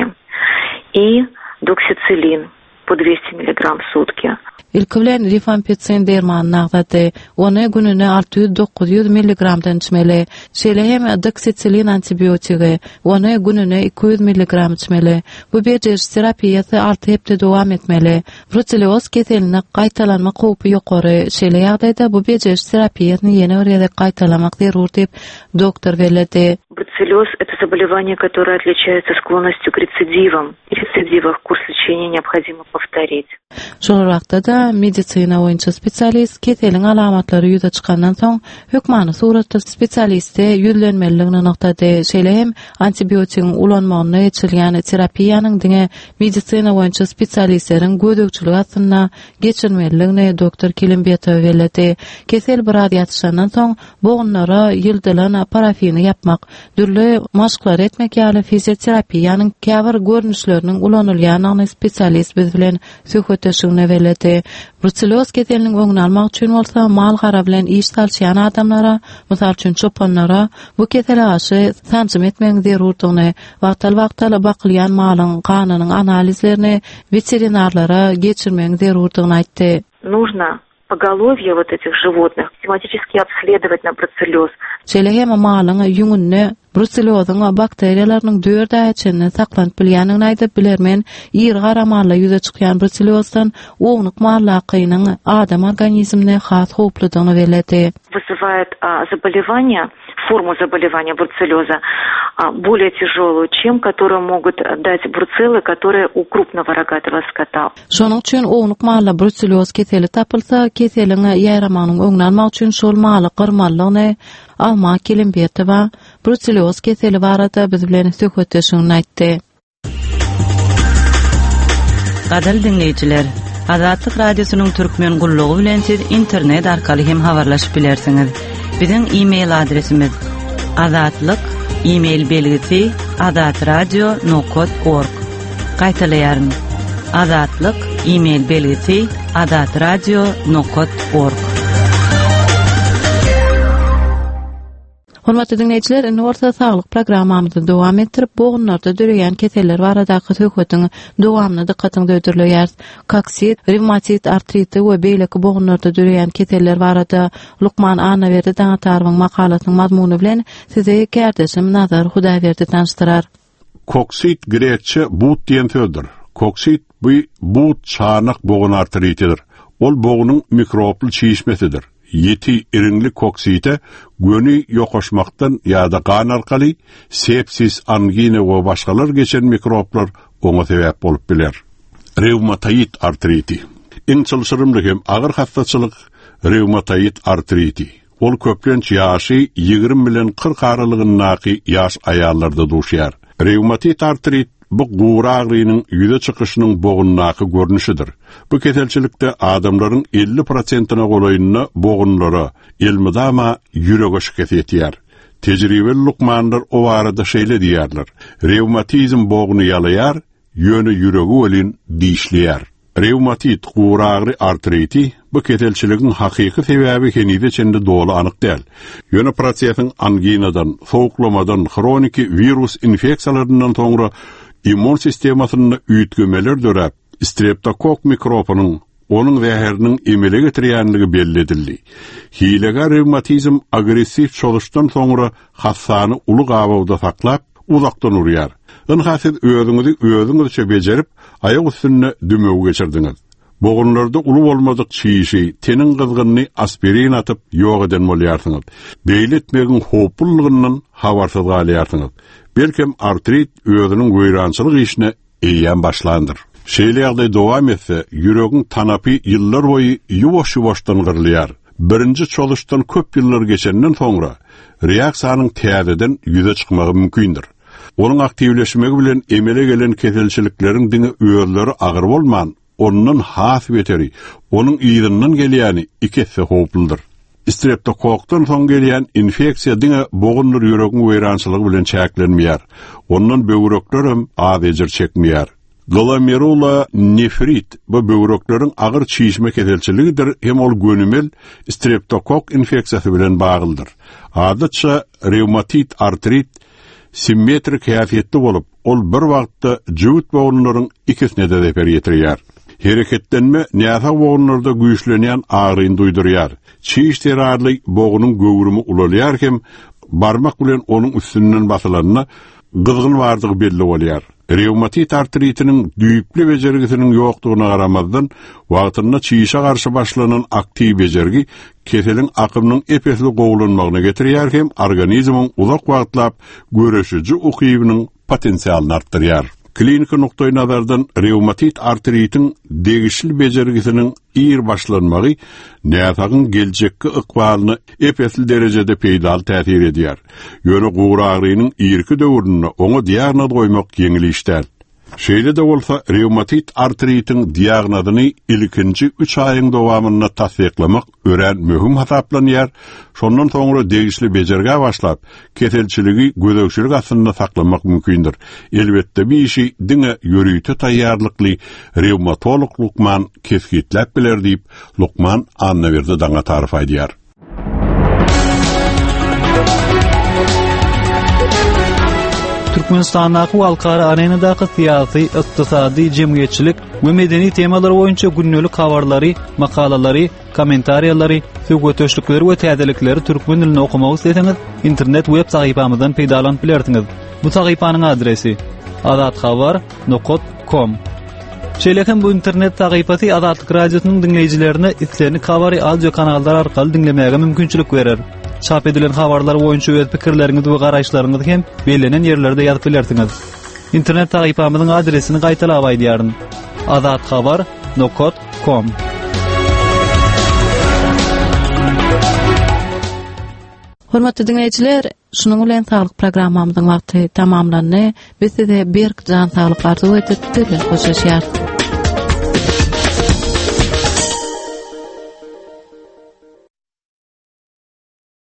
И доксицилин по двести миллиграмм в сутки. İlki bilen rifampicin dermanyny nagzady. Ony gününe altı yüz dokuz yüz milligramdan içmeli. Şeýle hem doksicilin antibiotigi. Ony gününe iki yüz milligram içmeli. Bu bejer terapiýasy altı hepde dowam etmeli. Brucelloz keseline gaýtalanma howpy ýokary. Şeýle ýagdaýda bu bejer terapiýasyny ýene bir gaýtalamak zerur diýip doktor belirdi. Бруцеллез – это заболевание, которое отличается склонностью к рецидивам. И в рецидивах курс лечения необходимо повторить. Şol wagtda da medisina boýunça spesialist keteliň alamatlary ýüze çykandan soň hökmany suratda spesialiste ýüzlenmeliligini noktady. Şeýle hem antibiotikiň ulanmagyna geçirilýän terapiýanyň diňe medisina boýunça spesialistleriň gödökçüligi aslynda geçirmeliligini doktor Kelimbetow bellädi. Kesel bir radiýasiýandan soň boğunlara ýyldylan parafini yapmak, dürli maşklar etmek ýaly fizioterapiýanyň käbir görnüşleriniň ulanylýanyny spesialist biz bilen söhbetleşigine bellädi. Brucelloz keteliniň öňüni almak üçin bolsa mal gara bilen iş salçýan adamlara, mysal üçin çopanlara bu ketele aşy sanjym etmegiň zerurdygyny, wagtal-wagtal bakylýan malyň kanynyň analizlerini veterinarlara geçirmegiň zerurdygyny aýtdy. Нужно поголовье вот этих животных систематически обследовать на бруцеллез. Şeýle hem malyň ýüňünde brucellozyň bakteriýalarynyň dört aý içinde saklanyp bilýäniňi aýdyp bilermen, ýer garamalla ýüze çykýan brucellozdan oňluk marlakynyň adam organizmine has hopludygyny bellädi. Вызывает а, заболевания, форму заболевания бруцеллеза а, более тяжелую, чем которую могут дать бруцеллы, которые у крупного рогатого скота. Şonuň üçin oňluk malla brucelloz keteli tapylsa, keteliň ýaramanyň öňüni almak üçin şol maly gyrmalygyny alma Kelimbetow brucelloz keteli barada biz bilen söhbetleşigini aýtdy. Gadal dinleýijiler, Azatlyk radiosynyň türkmen gullugy bilen siz internet arkaly hem habarlaşyp bilersiňiz. Biziň e-mail adresimiz azatlyk e-mail belgisi azatradio nokta org. Gaýtalaýaryn. Azatlyk e-mail belgisi azatradio nokta org. Hormatly dinleýijiler, indi orta saglyk programmamyzy dowam etdirip, boğunlarda döreýän keseller baradaky söhbetiň dowamyny dikkatyňi döwürleýär. Koksit, revmatit artriti we beýleki boğunlarda döreýän keseller barada Lukman Anaberdi Dağatarwyň makalasynyň mazmuny bilen size gärdeşim Nazar Hudaýberdi tanıştyrar. Koksit grekçe but diýen sözdür. Koksit bu but çarnak boğun artritidir. Ol boğunun mikroply çiýişmesidir. Yeti irinli koksite gönü yokoşmaktan ya da kan arkaly sepsis, angina we başgalar geçen mikroplar oňa sebäp bolup biler. Revmatoid artriti. Iň çylşyrymly hem agyr hastaçylyk revmatoid artriti. Ol köplenç ýaşy ýygrimi bilen kırk aralygyny ýaş aýallarda duşýar. Revmatoid artrit bu gowra agrynyň ýüze çykyşynyň boğunnaky görnüşidir. Bu keselçilikde adamlaryň elli prosentina golaýyny boğunlara, elmidama ýürege şikayet etýär. Tejribeli Lukmanlar o arada şeýle diýerler. Revmatizm boğuny ýalaýar, ýöne ýüregi welin diýişleýär. Revmatid gowra agry artriti bu keselçiligiň hakyky sebäbi kenide çende dolu anyk däl. Ýöne prosesiň anginadan, soğuklamadan, kronik virus infeksiýalarynyň soňra immun sistemasyny üýtgemeler dörep, streptokok mikrobanyň onun zäheriniň emele getirýänligi belli edildi. Hilegar revmatizm agressiv çoluşdan soňra hassany uly gabawda saklap, uzakdan urýar. Ynhasyz özüňizi özüňizçe bejerip, aýak üstüne dümegi geçirdiňiz. Boğunlarda ulu bolmadyk çiýişi, tenin gyzgynyny aspirin atyp ýok eden bolýarsyňyz. Beýletmegiň hopullygynyň habarsyz galýarsyňyz. Belkem artrit özüniň goýrançylyk işine eýýän başlandyr. Şeýle ýagdaý dowam etse, ýüregiň tanapy ýyllar boýy ýuwaş-ýuwaşdan gyrylýar. Birinji çoluşdan köp ýyllar geçenden soňra reaksiýanyň täzeden ýüze çykmagy mümkindir. Onun aktivleşmegi bilen emele gelen keselçilikleriň diňe öýerleri agyr bolman, onun has beteri, onun ýygynyň gelýäni iki hisse hopludyr. Streptokokdan soň gelýän infeksiýa diňe boğunlar ýüregiň weýrançylygy bilen çäklenmeýär. Ondan böwrekler hem az ejir çekmeýär. Glomerula nefrit bu böwrekleriň agyr çiýişme keselçiligidir, hem ol gönümel streptokok infeksiýasy bilen baglydyr. Adatça revmatid artrit simmetrik häsiýetli bolup, ol bir wagtda jüwit boğunlaryň ikisine de zeper ýetirýär. Hereketlenme näsa boğunlarda güýçlenýän agryny duýdurýar. Çiýiş terarly boğunyň göwrümi ulalýar hem barmak bilen onuň üstünden basylanyna gyzgyn bardygy belli bolýar. Revmatid artritiniň düýpli bejergisiniň ýokdugyna garamazdan wagtyna çiýişe garşy başlanan aktiw bejergi keseliň akymynyň epesli gowulanmagyna getirýär hem organizmiň uzak wagtlap göreşiji ukybynyň potensialini artdyrýar. klinik noktoy nazardan reumatit artritin degişli bejergisinin iyir başlanmagy näsagyn geljekki ykbalyny epesil derejede peýdal täsir edýär. Ýöne guğra agrynyň iyirki döwründe oňa diagnoz goýmak ýeňil işler. Şeýle de bolsa reumatit artritin diagnozyny ilkinji üç aýyň dowamyna tasdiklamak ören möhüm hasaplanýar. Şondan soňra degişli bejerge başlap, keselçiligi gözegçilik aslynda saklamak mümkindir. Elbetde bir işi diňe ýörüýte taýýarlykly reumatolog Lukman kesgitläp biler diýip Lukman annaberdi daňa tarif edýär. Türkmenistanyň halkara arenadaky syýasy, ykdysady, jemgyýetçilik we medeni temalar boýunça günnelik habarlary, makalalary, kommentariýalary, söwgetöşlikleri we täzelikleri türkmen dilinde okumagy isteseňiz, internet web sahypamyzdan peýdalanyp bilersiňiz. Bu sahypanyň adresi azatxabar nokta com. Şeýlehem bu internet sahypasy Azatlyk radiosynyň dinleýijilerine islerini kabary audio kanallar arkaly dinlemäge mümkinçilik berer. Çap edilen habarlar boýunça öz pikirleriňizi we garaşlaryňyzy hem belenen ýerlerde ýazyp bilersiňiz. İnternet sahypamyzyň adresini gaýtalap aýdýaryn. azatxabar nokta com. Hormatly dinleýijiler, şunuň bilen saglyk programmamyzyň wagty tamamlandy. Biz size berk jan saglyk arzu edip, hoşçakalın.